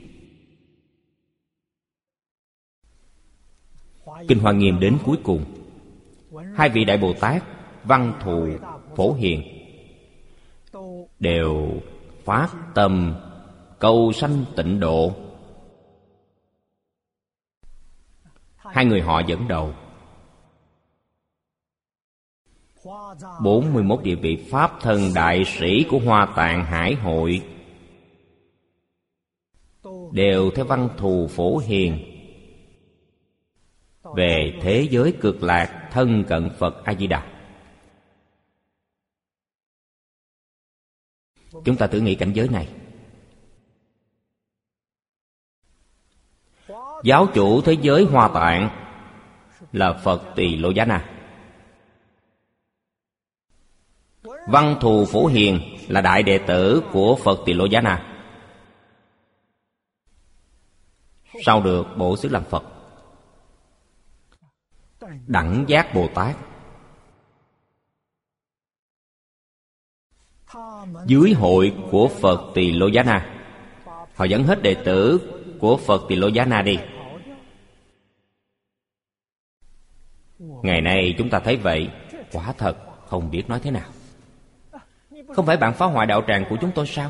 Kinh Hoa Nghiêm đến cuối cùng, hai vị Đại Bồ Tát Văn Thù, Phổ Hiền đều phát tâm cầu sanh tịnh độ. Hai người họ dẫn đầu. bốn mươi mốt địa vị Pháp thân đại sĩ của Hoa Tạng Hải hội đều theo Văn Thù Phổ Hiền về thế giới cực lạc thân cận Phật A-di-đà. Chúng ta thử nghĩ cảnh giới này. Giáo chủ thế giới Hoa Tạng là Phật Tỳ Lô Giá Na. Văn Thù Phổ Hiền là đại đệ tử của Phật Tỳ Lô Giá Na, sau được bổ xứ làm Phật. Đẳng Giác Bồ Tát dưới hội của Phật Tỳ Lô Giá Na, họ dẫn hết đệ tử của Phật Tỳ Lô Giá Na đi. Ngày nay chúng ta thấy vậy, quả thật không biết nói thế nào. Không phải bạn phá hoại đạo tràng của chúng tôi sao?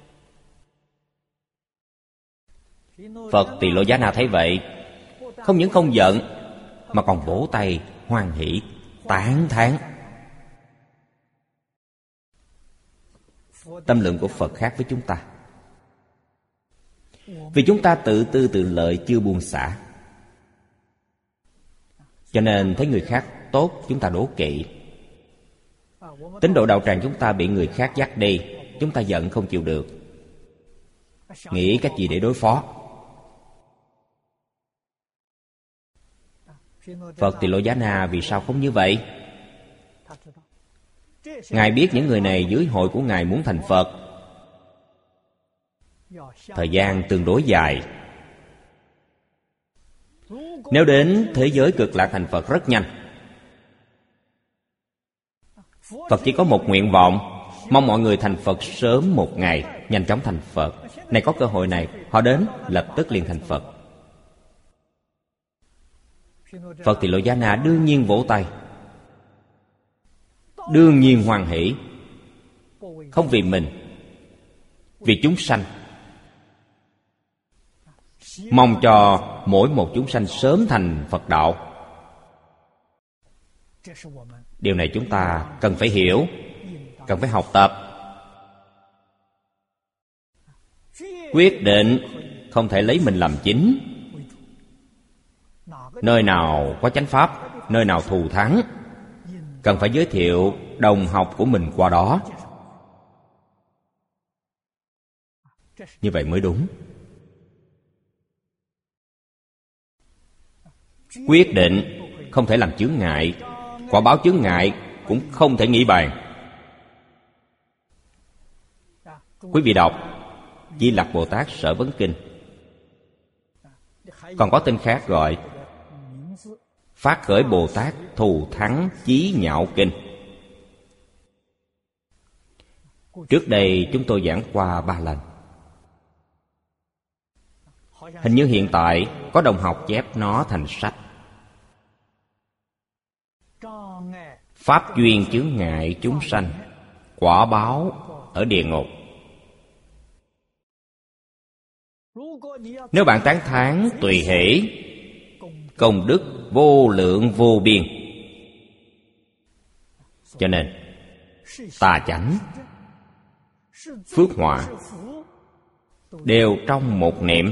Phật Tỳ Lô Giá Na thấy vậy, không những không giận mà còn vỗ tay hoan hỷ tán thán. Tâm lượng của Phật khác với chúng ta. Vì chúng ta tự tư tự lợi, chưa buông xả, cho nên thấy người khác tốt chúng ta đố kỵ. Tín độ đạo tràng chúng ta bị người khác dắt đi, chúng ta giận không chịu được, nghĩ cách gì để đối phó. Phật Tỳ Lô Giá Na vì sao không như vậy? Ngài biết những người này dưới hội của Ngài muốn thành Phật, thời gian tương đối dài. Nếu đến thế giới cực lạc thành Phật rất nhanh. Phật chỉ có một nguyện vọng, mong mọi người thành Phật sớm một ngày, nhanh chóng thành Phật. Này có cơ hội này, họ đến lập tức liền thành Phật. Phật Tỳ Lô Giá Na đương nhiên vỗ tay, đương nhiên hoan hỷ, không vì mình, vì chúng sanh, mong cho mỗi một chúng sanh sớm thành Phật đạo. Điều này chúng ta cần phải hiểu, cần phải học tập. Quyết định không thể lấy mình làm chính. Nơi nào có chánh pháp, nơi nào thù thắng, cần phải giới thiệu đồng học của mình qua đó. Như vậy mới đúng. Quyết định không thể làm chướng ngại, quả báo chướng ngại cũng không thể nghĩ bàn. Quý vị đọc Di Lặc Bồ Tát Sở Vấn Kinh, còn có tên khác gọi Phát Khởi Bồ Tát Thù Thắng Chí Nhạo Kinh. Trước đây chúng tôi giảng qua ba lần. Hình như hiện tại có đồng học chép nó thành sách. Pháp duyên chướng ngại chúng sanh, quả báo ở địa ngục. Nếu bạn tán thán tùy hỷ, công đức vô lượng vô biên. Cho nên tà chánh, phước họa đều trong một niệm.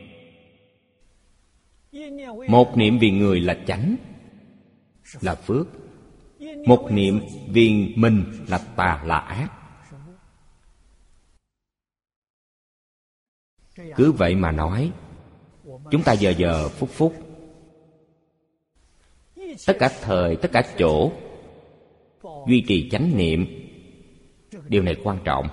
Một niệm vì người là chánh, là phước. Một niệm vì mình là tà, là ác. Cứ vậy mà nói, chúng ta giờ giờ phút phút, tất cả thời, tất cả chỗ duy trì chánh niệm. Điều này quan trọng.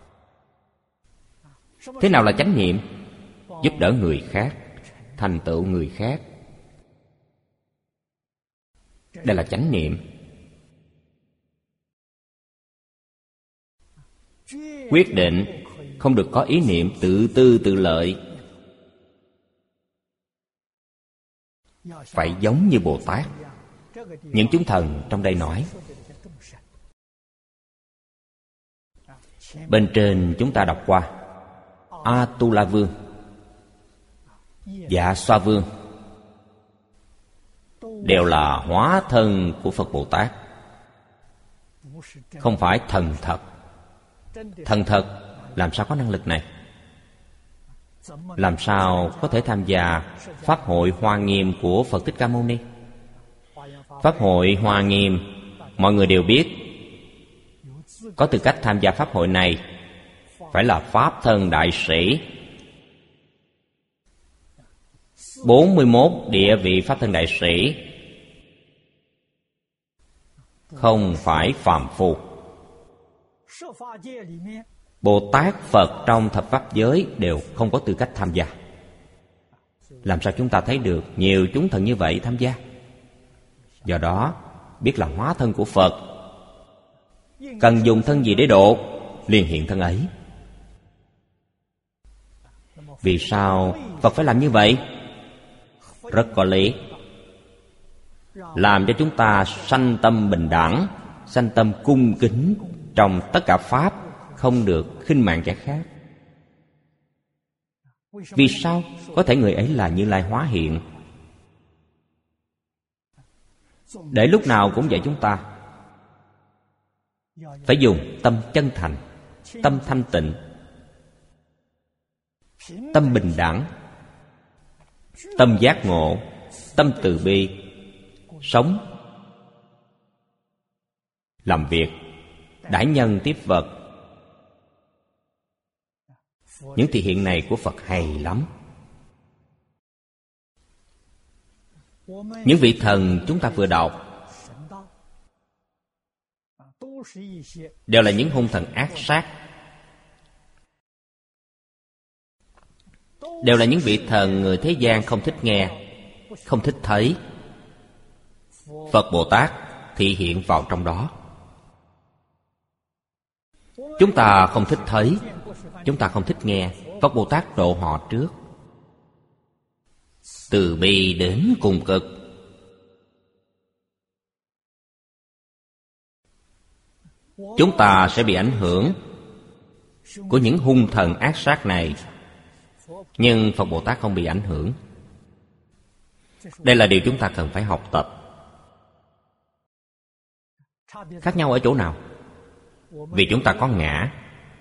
Thế nào là chánh niệm? Giúp đỡ người khác, thành tựu người khác. Đây là chánh niệm. Quyết định không được có ý niệm tự tư tự lợi, phải giống như Bồ Tát. Những chúng thần trong đây nói, Bên trên chúng ta đọc qua Atula Vương, Dạ Xoa Vương đều là hóa thân của Phật Bồ Tát, không phải thần thật. Thần thật làm sao có năng lực này? Làm sao có thể tham gia Pháp hội Hoa Nghiêm của Phật Thích Ca Mâu Ni? Pháp hội Hoa Nghiêm mọi người đều biết, có tư cách tham gia Pháp hội này phải là Pháp thân đại sĩ. bốn mươi mốt địa vị Pháp thân đại sĩ, không phải phàm phu. Bồ Tát, Phật trong thập pháp giới đều không có tư cách tham gia. Làm sao chúng ta thấy được nhiều chúng thần như vậy tham gia? Do đó biết là hóa thân của Phật, cần dùng thân gì để độ, liền hiện thân ấy. Vì sao Phật phải làm như vậy? Rất có lý. Làm cho chúng ta sanh tâm bình đẳng, sanh tâm cung kính trong tất cả Pháp, không được khinh mạng kẻ khác. Vì sao có thể người ấy là Như Lai hóa hiện? Để lúc nào cũng dạy chúng ta phải dùng tâm chân thành, tâm thanh tịnh, tâm bình đẳng, tâm giác ngộ, tâm từ bi, sống, làm việc, đãi nhân tiếp vật. Những thị hiện này của Phật hay lắm. Những vị thần chúng ta vừa đọc đều là những hung thần ác sát, đều là những vị thần người thế gian không thích nghe, không thích thấy. Phật Bồ Tát thị hiện vào trong đó. Chúng ta không thích thấy, chúng ta không thích nghe, Phật Bồ Tát độ họ trước, từ bi đến cùng cực. Chúng ta sẽ bị ảnh hưởng của những hung thần ác sát này, nhưng Phật Bồ Tát không bị ảnh hưởng. Đây là điều chúng ta cần phải học tập. Khác nhau ở chỗ nào? Vì chúng ta có ngã,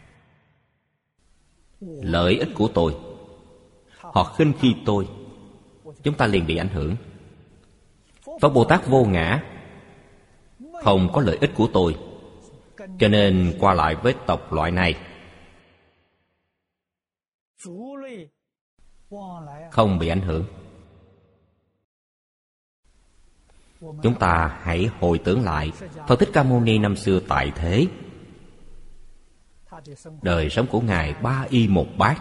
lợi ích của tôi, họ khinh khi tôi, chúng ta liền bị ảnh hưởng. Phật Bồ Tát vô ngã, không có lợi ích của tôi, cho nên qua lại với tộc loại này không bị ảnh hưởng. Chúng ta hãy hồi tưởng lại Phật Thích Ca Mâu Ni năm xưa tại thế. Đời sống của Ngài ba y một bát,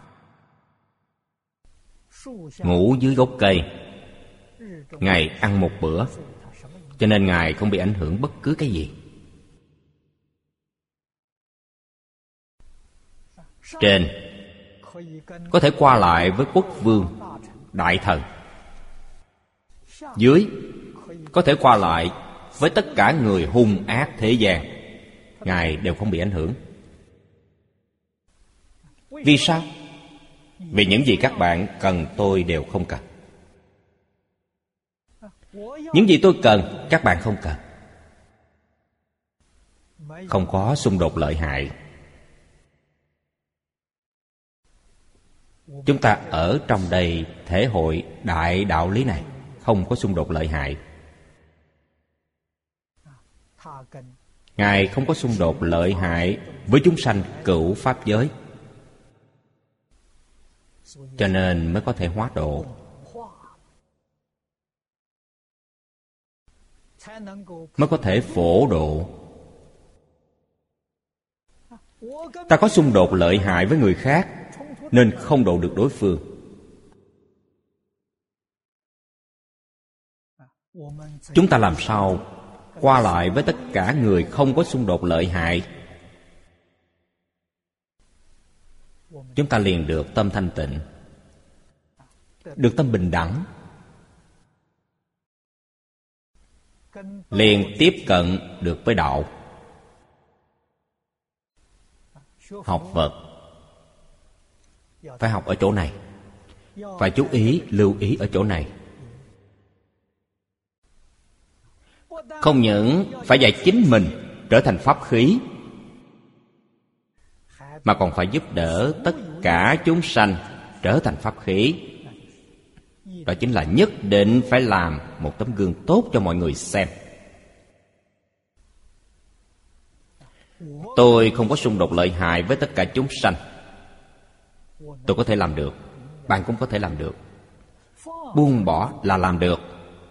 ngủ dưới gốc cây, Ngài ăn một bữa, cho nên Ngài không bị ảnh hưởng bất cứ cái gì. Trên có thể qua lại với quốc vương, đại thần. Dưới có thể qua lại với tất cả người hung ác thế gian, Ngài đều không bị ảnh hưởng. Vì sao? Vì những gì các bạn cần tôi đều không cần. Những gì tôi cần các bạn không cần. Không có xung đột lợi hại. Chúng ta ở trong đây thể hội đại đạo lý này, không có xung đột lợi hại. Ngài không có xung đột lợi hại với chúng sanh cửu pháp giới, cho nên mới có thể hóa độ, mới có thể phổ độ. Ta có xung đột lợi hại với người khác nên không độ được đối phương. Chúng ta làm sao qua lại với tất cả người không có xung đột lợi hại? Chúng ta liền được tâm thanh tịnh, được tâm bình đẳng, liền tiếp cận được với đạo. Học Phật phải học ở chỗ này, phải chú ý, lưu ý ở chỗ này. Không những phải dạy chính mình trở thành pháp khí, mà còn phải giúp đỡ tất cả chúng sanh trở thành pháp khí. Đó chính là nhất định phải làm một tấm gương tốt cho mọi người xem. Tôi không có xung đột lợi hại với tất cả chúng sanh. Tôi có thể làm được, bạn cũng có thể làm được. Buông bỏ là làm được.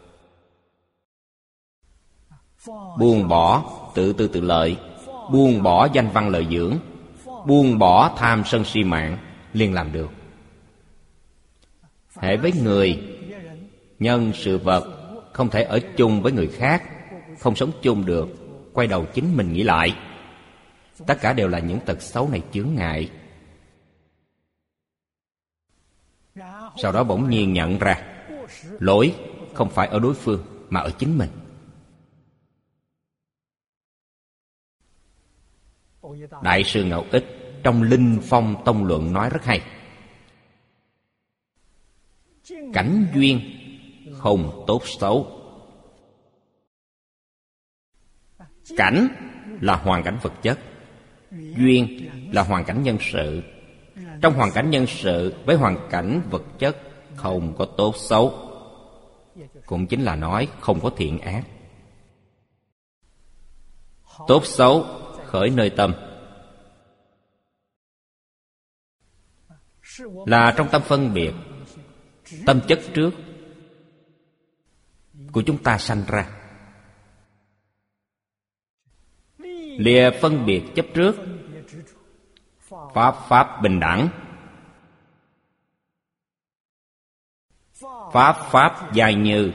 Buông bỏ tự tư tự lợi, buông bỏ danh văn lợi dưỡng, buông bỏ tham sân si mạng, liền làm được. Hễ với người, nhân, sự vật không thể ở chung với người khác, không sống chung được, quay đầu chính mình nghĩ lại, tất cả đều là những tật xấu này chướng ngại. Sau đó bỗng nhiên nhận ra lỗi không phải ở đối phương mà ở chính mình. Đại sư Ngẫu Ích trong Linh Phong Tông Luận nói rất hay: cảnh duyên không tốt xấu. Cảnh là hoàn cảnh vật chất, duyên là hoàn cảnh nhân sự. Trong hoàn cảnh nhân sự với hoàn cảnh vật chất không có tốt xấu, cũng chính là nói không có thiện ác. Tốt xấu khởi nơi tâm, là trong tâm phân biệt, tâm chất trước của chúng ta sanh ra. Lìa phân biệt chấp trước, pháp pháp bình đẳng, pháp pháp dài như.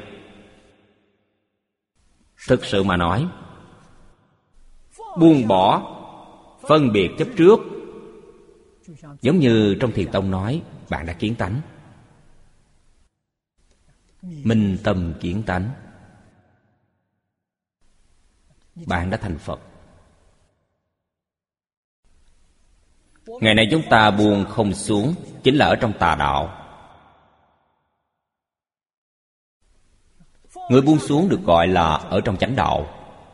Thực sự mà nói, buông bỏ phân biệt chấp trước, giống như trong Thiền Tông nói, bạn đã kiến tánh, minh tâm kiến tánh, bạn đã thành Phật. Ngày nay chúng ta buông không xuống, chính là ở trong tà đạo. Người buông xuống được gọi là ở trong chánh đạo.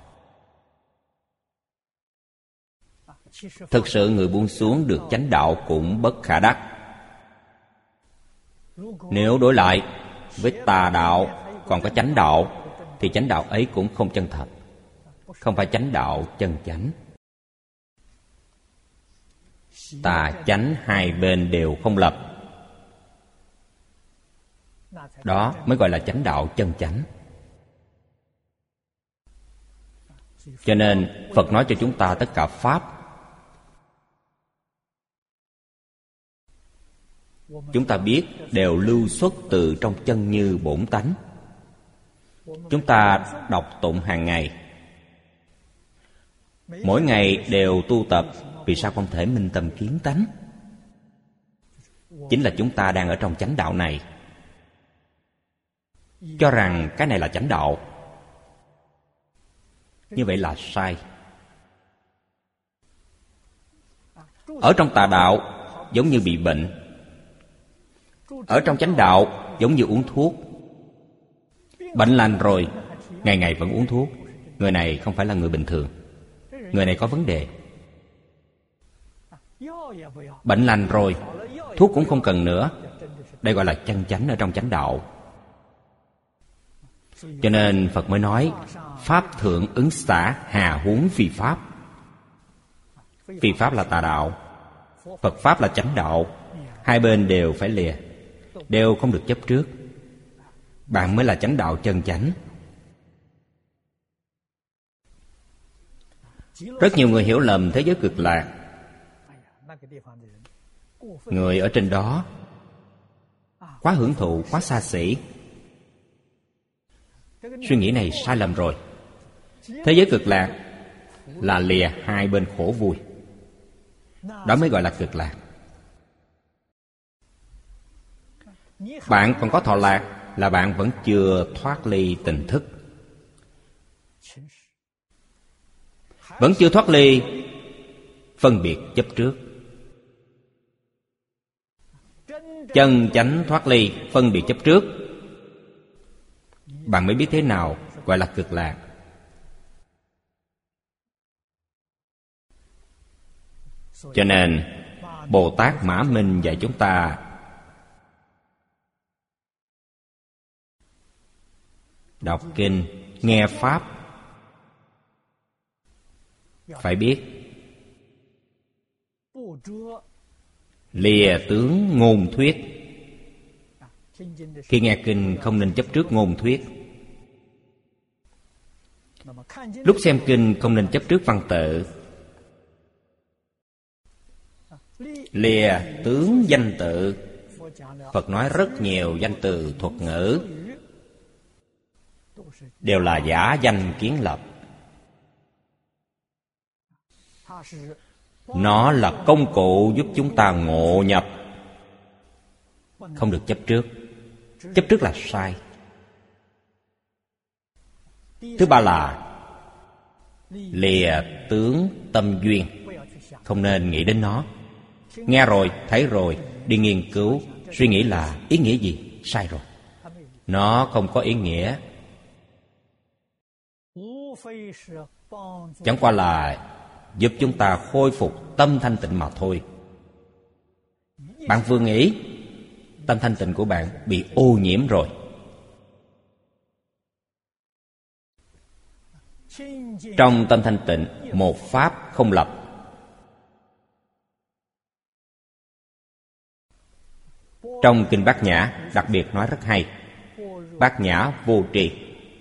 Thực sự người buông xuống được chánh đạo cũng bất khả đắc. Nếu đối lại với tà đạo còn có chánh đạo, thì chánh đạo ấy cũng không chân thật, không phải chánh đạo chân chánh. Tà chánh hai bên đều không lập, đó mới gọi là chánh đạo chân chánh. Cho nên Phật nói cho chúng ta tất cả pháp, chúng ta biết đều lưu xuất từ trong chân như bổn tánh. Chúng ta đọc tụng hàng ngày, mỗi ngày đều tu tập, vì sao không thể minh tâm kiến tánh? Chính là chúng ta đang ở trong chánh đạo này, cho rằng cái này là chánh đạo. Như vậy là sai. Ở trong tà đạo giống như bị bệnh, ở trong chánh đạo giống như uống thuốc. Bệnh lành rồi, ngày ngày vẫn uống thuốc. Người này không phải là người bình thường, người này có vấn đề. Bệnh lành rồi, thuốc cũng không cần nữa. Đây gọi là chân chánh ở trong chánh đạo. Cho nên Phật mới nói pháp thượng ứng xả, hà huống phi pháp. Phi pháp là tà đạo, Phật pháp là chánh đạo. Hai bên đều phải lìa, đều không được chấp trước, bạn mới là chánh đạo chân chánh. Rất nhiều người hiểu lầm thế giới cực lạc. Người ở trên đó quá hưởng thụ, quá xa xỉ. Suy nghĩ này sai lầm rồi. Thế giới cực lạc là lìa hai bên khổ vui, đó mới gọi là cực lạc. Bạn còn có thọ lạc là bạn vẫn chưa thoát ly tình thức, vẫn chưa thoát ly phân biệt chấp trước. Chân chánh thoát ly phân biệt chấp trước, bạn mới biết thế nào gọi là cực lạc. Cho nên Bồ Tát Mã Minh dạy chúng ta đọc kinh, nghe pháp phải biết lìa tướng ngôn thuyết. Khi nghe kinh không nên chấp trước ngôn thuyết. Lúc xem kinh không nên chấp trước văn tự. Lìa tướng danh tự. Phật nói rất nhiều danh từ thuật ngữ đều là giả danh kiến lập. Nó là công cụ giúp chúng ta ngộ nhập. Không được chấp trước. Chấp trước là sai. Thứ ba là lìa tướng tâm duyên. Không nên nghĩ đến nó. Nghe rồi, thấy rồi, đi nghiên cứu, suy nghĩ là ý nghĩa gì? Sai rồi. Nó không có ý nghĩa. Chẳng qua là giúp chúng ta khôi phục tâm thanh tịnh mà thôi. Bạn vừa nghĩ, tâm thanh tịnh của bạn bị ô nhiễm rồi. Trong tâm thanh tịnh, một pháp không lập. Trong kinh Bát Nhã đặc biệt nói rất hay. Bát Nhã vô trì.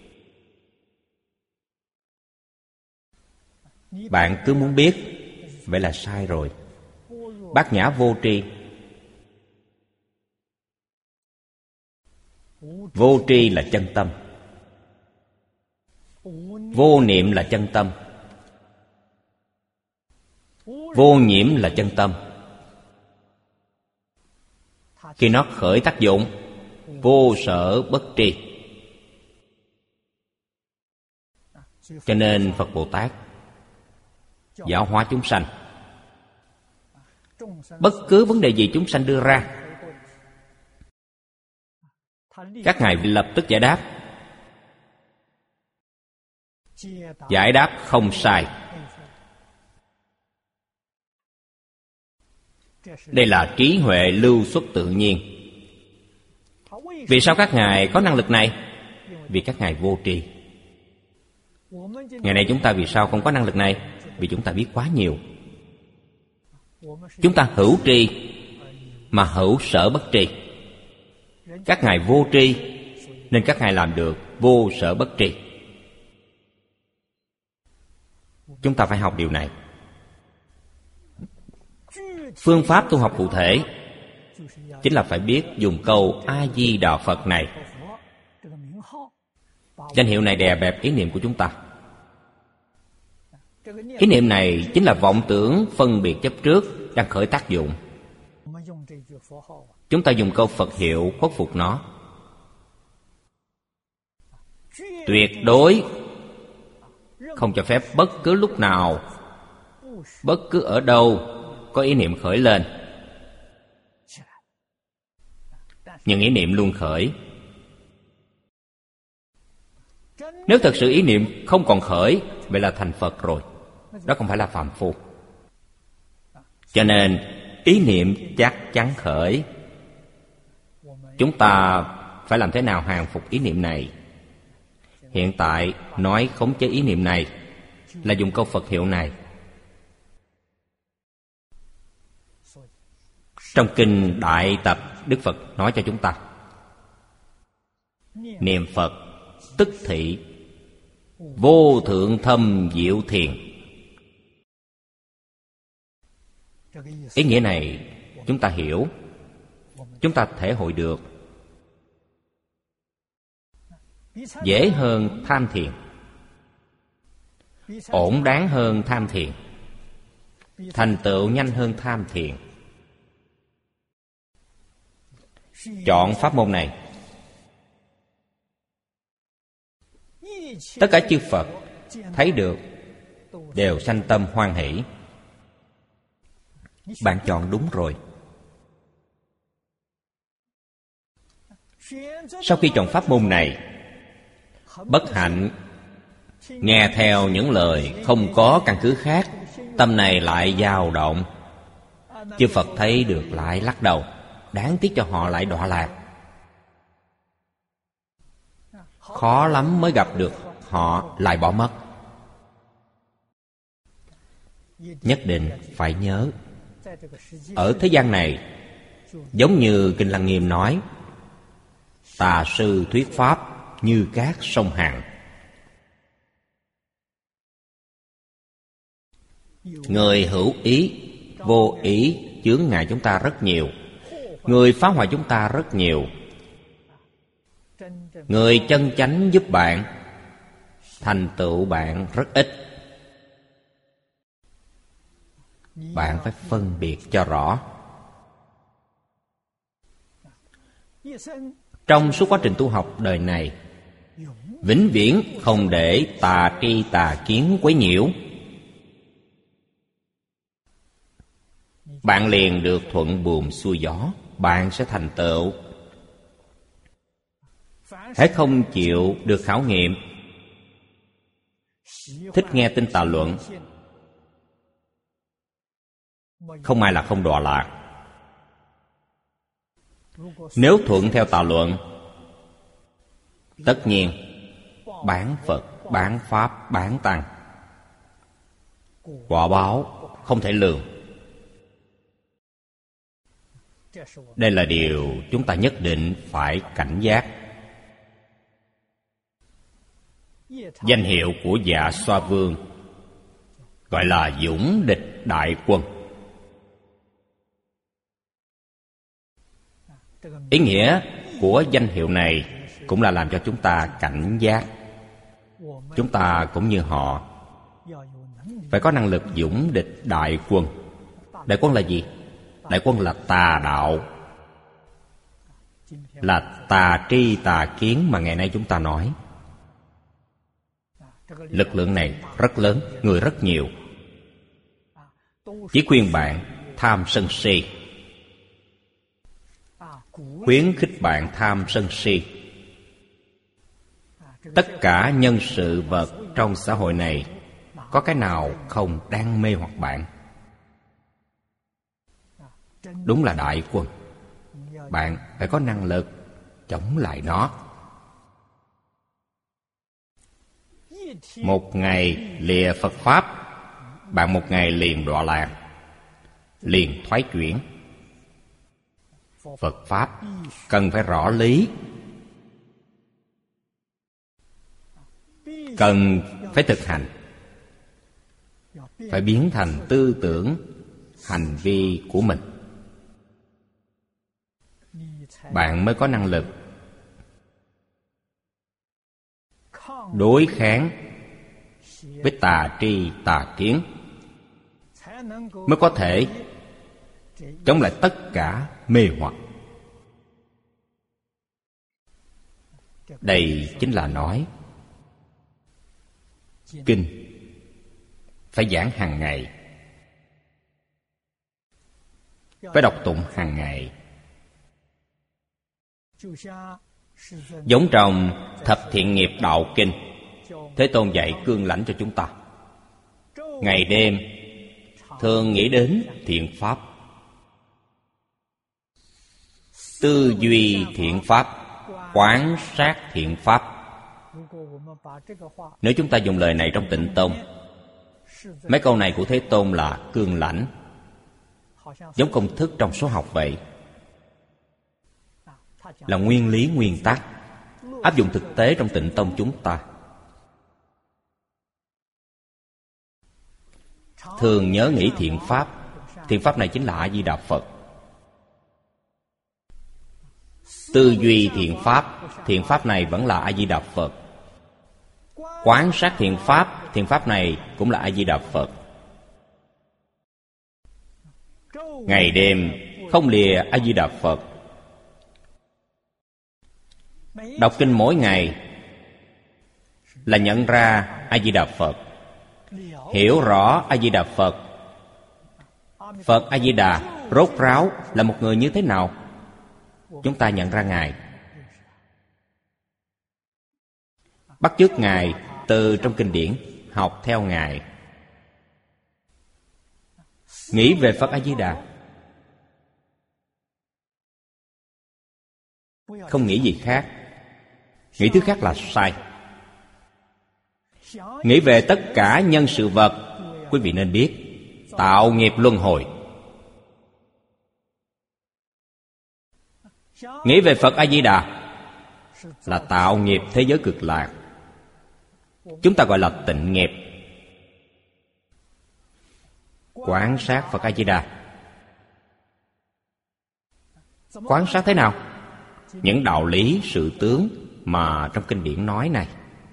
Bạn cứ muốn biết, vậy là sai rồi. Bát Nhã vô tri. Vô tri là chân tâm. Vô niệm là chân tâm. Vô nhiễm là chân tâm. Khi nó khởi tác dụng, vô sở bất tri. Cho nên Phật Bồ Tát giáo hóa chúng sanh. Bất cứ vấn đề gì chúng sanh đưa ra, các ngài lập tức giải đáp. Giải đáp không sai. Đây là trí huệ lưu xuất tự nhiên. Vì sao các ngài có năng lực này? Vì các ngài vô tri. Ngày nay chúng ta vì sao không có năng lực này? Vì chúng ta biết quá nhiều. Chúng ta hữu tri mà hữu sở bất tri. Các ngài vô tri nên các ngài làm được vô sở bất tri. Chúng ta phải học điều này. Phương pháp tu học cụ thể chính là phải biết dùng câu A-di-đà Phật này. Danh hiệu này đè bẹp ý niệm của chúng ta. Ý niệm này chính là vọng tưởng phân biệt chấp trước đang khởi tác dụng. Chúng ta dùng câu Phật hiệu khuất phục nó. Tuyệt đối không cho phép bất cứ lúc nào, bất cứ ở đâu có ý niệm khởi lên. Nhưng ý niệm luôn khởi. Nếu thật sự ý niệm không còn khởi, vậy là thành Phật rồi. Đó không phải là phàm phu. Cho nên ý niệm chắc chắn khởi. Chúng ta phải làm thế nào hàng phục ý niệm này? Hiện tại nói khống chế ý niệm này là dùng câu Phật hiệu này. Trong kinh Đại Tập, Đức Phật nói cho chúng ta: niệm Phật tức thị vô thượng thâm diệu thiền. Ý nghĩa này chúng ta hiểu, chúng ta thể hội được. Dễ hơn tham thiền, ổn đáng hơn tham thiền, thành tựu nhanh hơn tham thiền. Chọn pháp môn này, tất cả chư Phật thấy được đều sanh tâm hoan hỷ. Bạn chọn đúng rồi. Sau khi chọn pháp môn này, bất hạnh nghe theo những lời không có căn cứ khác, tâm này lại dao động. Chư Phật thấy được lại lắc đầu. Đáng tiếc cho họ lại đọa lạc. Khó lắm mới gặp được họ lại bỏ mất. Nhất định phải nhớ, ở thế gian này, giống như Kinh Lăng Nghiêm nói, tà sư thuyết pháp như cát sông Hằng. Người hữu ý, vô ý chướng ngại chúng ta rất nhiều. Người phá hoại chúng ta rất nhiều. Người chân chánh giúp bạn, thành tựu bạn rất ít. Bạn phải phân biệt cho rõ. Trong suốt quá trình tu học đời này, vĩnh viễn không để tà tri tà kiến quấy nhiễu. Bạn liền được thuận buồm xuôi gió. Bạn sẽ thành tựu. Hễ không chịu được khảo nghiệm, thích nghe tin tà luận, không ai là không đọa lạc. Nếu thuận theo tà luận, tất nhiên bán Phật, bán Pháp, bán Tăng, quả báo không thể lường. Đây là điều chúng ta nhất định phải cảnh giác. Danh hiệu của Dạ Xoa Vương gọi là dũng địch đại quân. Ý nghĩa của danh hiệu này cũng là làm cho chúng ta cảnh giác. Chúng ta cũng như họ, phải có năng lực dũng địch đại quân. Đại quân là gì? Đại quân là tà đạo, là tà tri tà kiến mà ngày nay chúng ta nói. Lực lượng này rất lớn, người rất nhiều. Chỉ khuyên bạn tham sân si, khuyến khích bạn tham sân si. Tất cả nhân sự vật trong xã hội này, có cái nào không đang mê hoặc bạn? Đúng là đại quân. Bạn phải có năng lực chống lại nó. Một ngày lìa Phật Pháp, bạn một ngày liền đọa lạc, liền thoái chuyển. Phật Pháp cần phải rõ lý, cần phải thực hành, phải biến thành tư tưởng, hành vi của mình. Bạn mới có năng lực đối kháng với tà tri tà kiến, mới có thể chống lại tất cả mê hoặc. Đây chính là nói kinh phải giảng hàng ngày, phải đọc tụng hàng ngày. Giống trong Thập Thiện Nghiệp Đạo Kinh, Thế Tôn dạy cương lãnh cho chúng ta. Ngày đêm thường nghĩ đến thiện pháp, tư duy thiện pháp, quán sát thiện pháp. Nếu chúng ta dùng lời này trong Tịnh Tông, mấy câu này của Thế Tôn là cương lãnh, giống công thức trong số học vậy, là nguyên lý nguyên tắc áp dụng thực tế trong Tịnh Tông chúng ta. Thường nhớ nghĩ thiện pháp. Thiện pháp này chính là A Di Đà Phật. Tư duy thiện pháp. Thiện pháp này vẫn là A Di Đà Phật. Quán sát thiện pháp. Thiện pháp này cũng là A Di Đà Phật. Ngày đêm không lìa A Di Đà Phật. Đọc kinh mỗi ngày là nhận ra A Di Đà Phật, hiểu rõ A Di Đà Phật, Phật A-di-đà rốt ráo là một người như thế nào? Chúng ta nhận ra Ngài, bắt chước Ngài từ trong kinh điển, học theo Ngài. Nghĩ về Phật A-di-đà, không nghĩ gì khác. Nghĩ thứ khác là sai. Nghĩ về tất cả nhân sự vật, quý vị nên biết tạo nghiệp luân hồi. Nghĩ về Phật A-di-đà là tạo nghiệp thế giới cực lạc. Chúng ta gọi là tịnh nghiệp. Quán sát Phật A-di-đà. Quán sát thế nào? Những đạo lý sự tướng mà trong kinh điển nói này.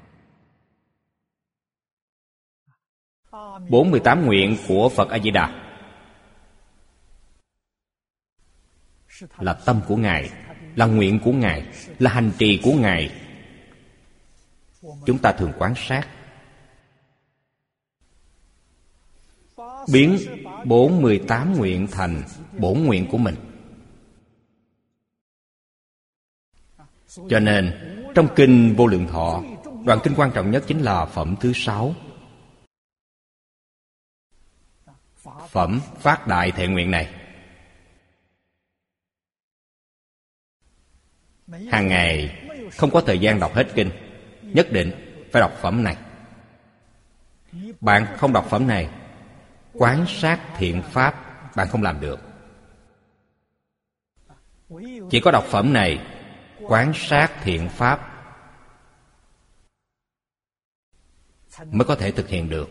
bốn mươi tám nguyện của Phật A-di-đà là tâm của Ngài, là nguyện của Ngài, là hành trì của Ngài. Chúng ta thường quán sát, biến bốn mươi tám nguyện thành bổn nguyện của mình. Cho nên trong kinh Vô Lượng Thọ, đoạn kinh quan trọng nhất chính là phẩm thứ sáu, phẩm phát đại thệ nguyện này. Hàng ngày không có thời gian đọc hết kinh, nhất định phải đọc phẩm này. Bạn không đọc phẩm này, quán sát thiện pháp bạn không làm được. Chỉ có đọc phẩm này, quán sát thiện pháp mới có thể thực hiện được.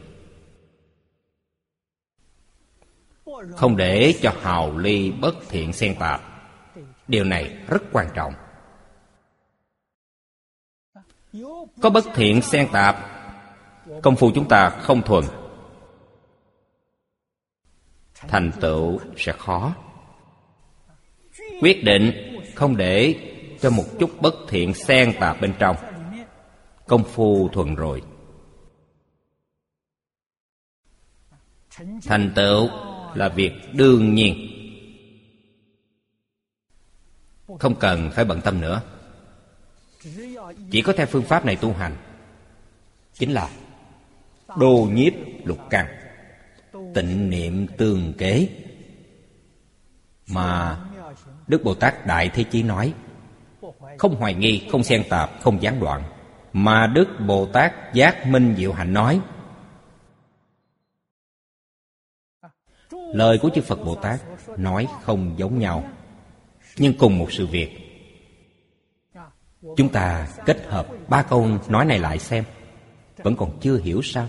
Không để cho hào ly bất thiện xen tạp. Điều này rất quan trọng. Có bất thiện xen tạp, công phu chúng ta không thuần, thành tựu sẽ khó. Quyết định không để cho một chút bất thiện xen tạp bên trong, công phu thuần rồi. Thành tựu là việc đương nhiên, không cần phải bận tâm nữa. Chỉ có theo phương pháp này tu hành, chính là đô nhiếp lục căn, tịnh niệm tương kế. Mà Đức Bồ Tát Đại Thế Chí nói, không hoài nghi, không xen tạp, không gián đoạn. Mà Đức Bồ Tát Giác Minh Diệu Hạnh nói, lời của chư Phật Bồ Tát nói không giống nhau, nhưng cùng một sự việc. Chúng ta kết hợp ba câu nói này lại xem, vẫn còn chưa hiểu sao?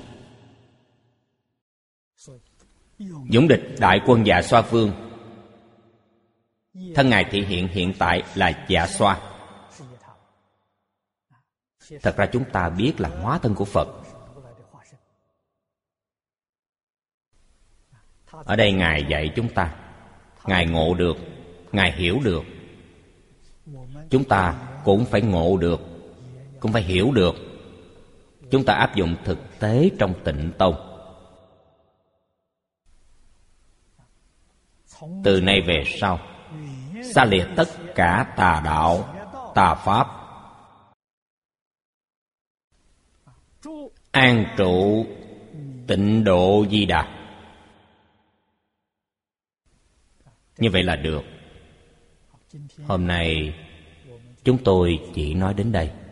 Dũng địch đại quân Dạ Xoa Vương, thân Ngài thị hiện hiện tại là Dạ Xoa. Thật ra chúng ta biết là hóa thân của Phật. Ở đây Ngài dạy chúng ta, Ngài ngộ được, Ngài hiểu được. Chúng ta cũng phải ngộ được, cũng phải hiểu được. Chúng ta áp dụng thực tế trong Tịnh Tông. Từ nay về sau, xa lìa tất cả tà đạo, tà pháp, an trụ tịnh độ Di Đà. Như vậy là được. Hôm nay chúng tôi chỉ nói đến đây.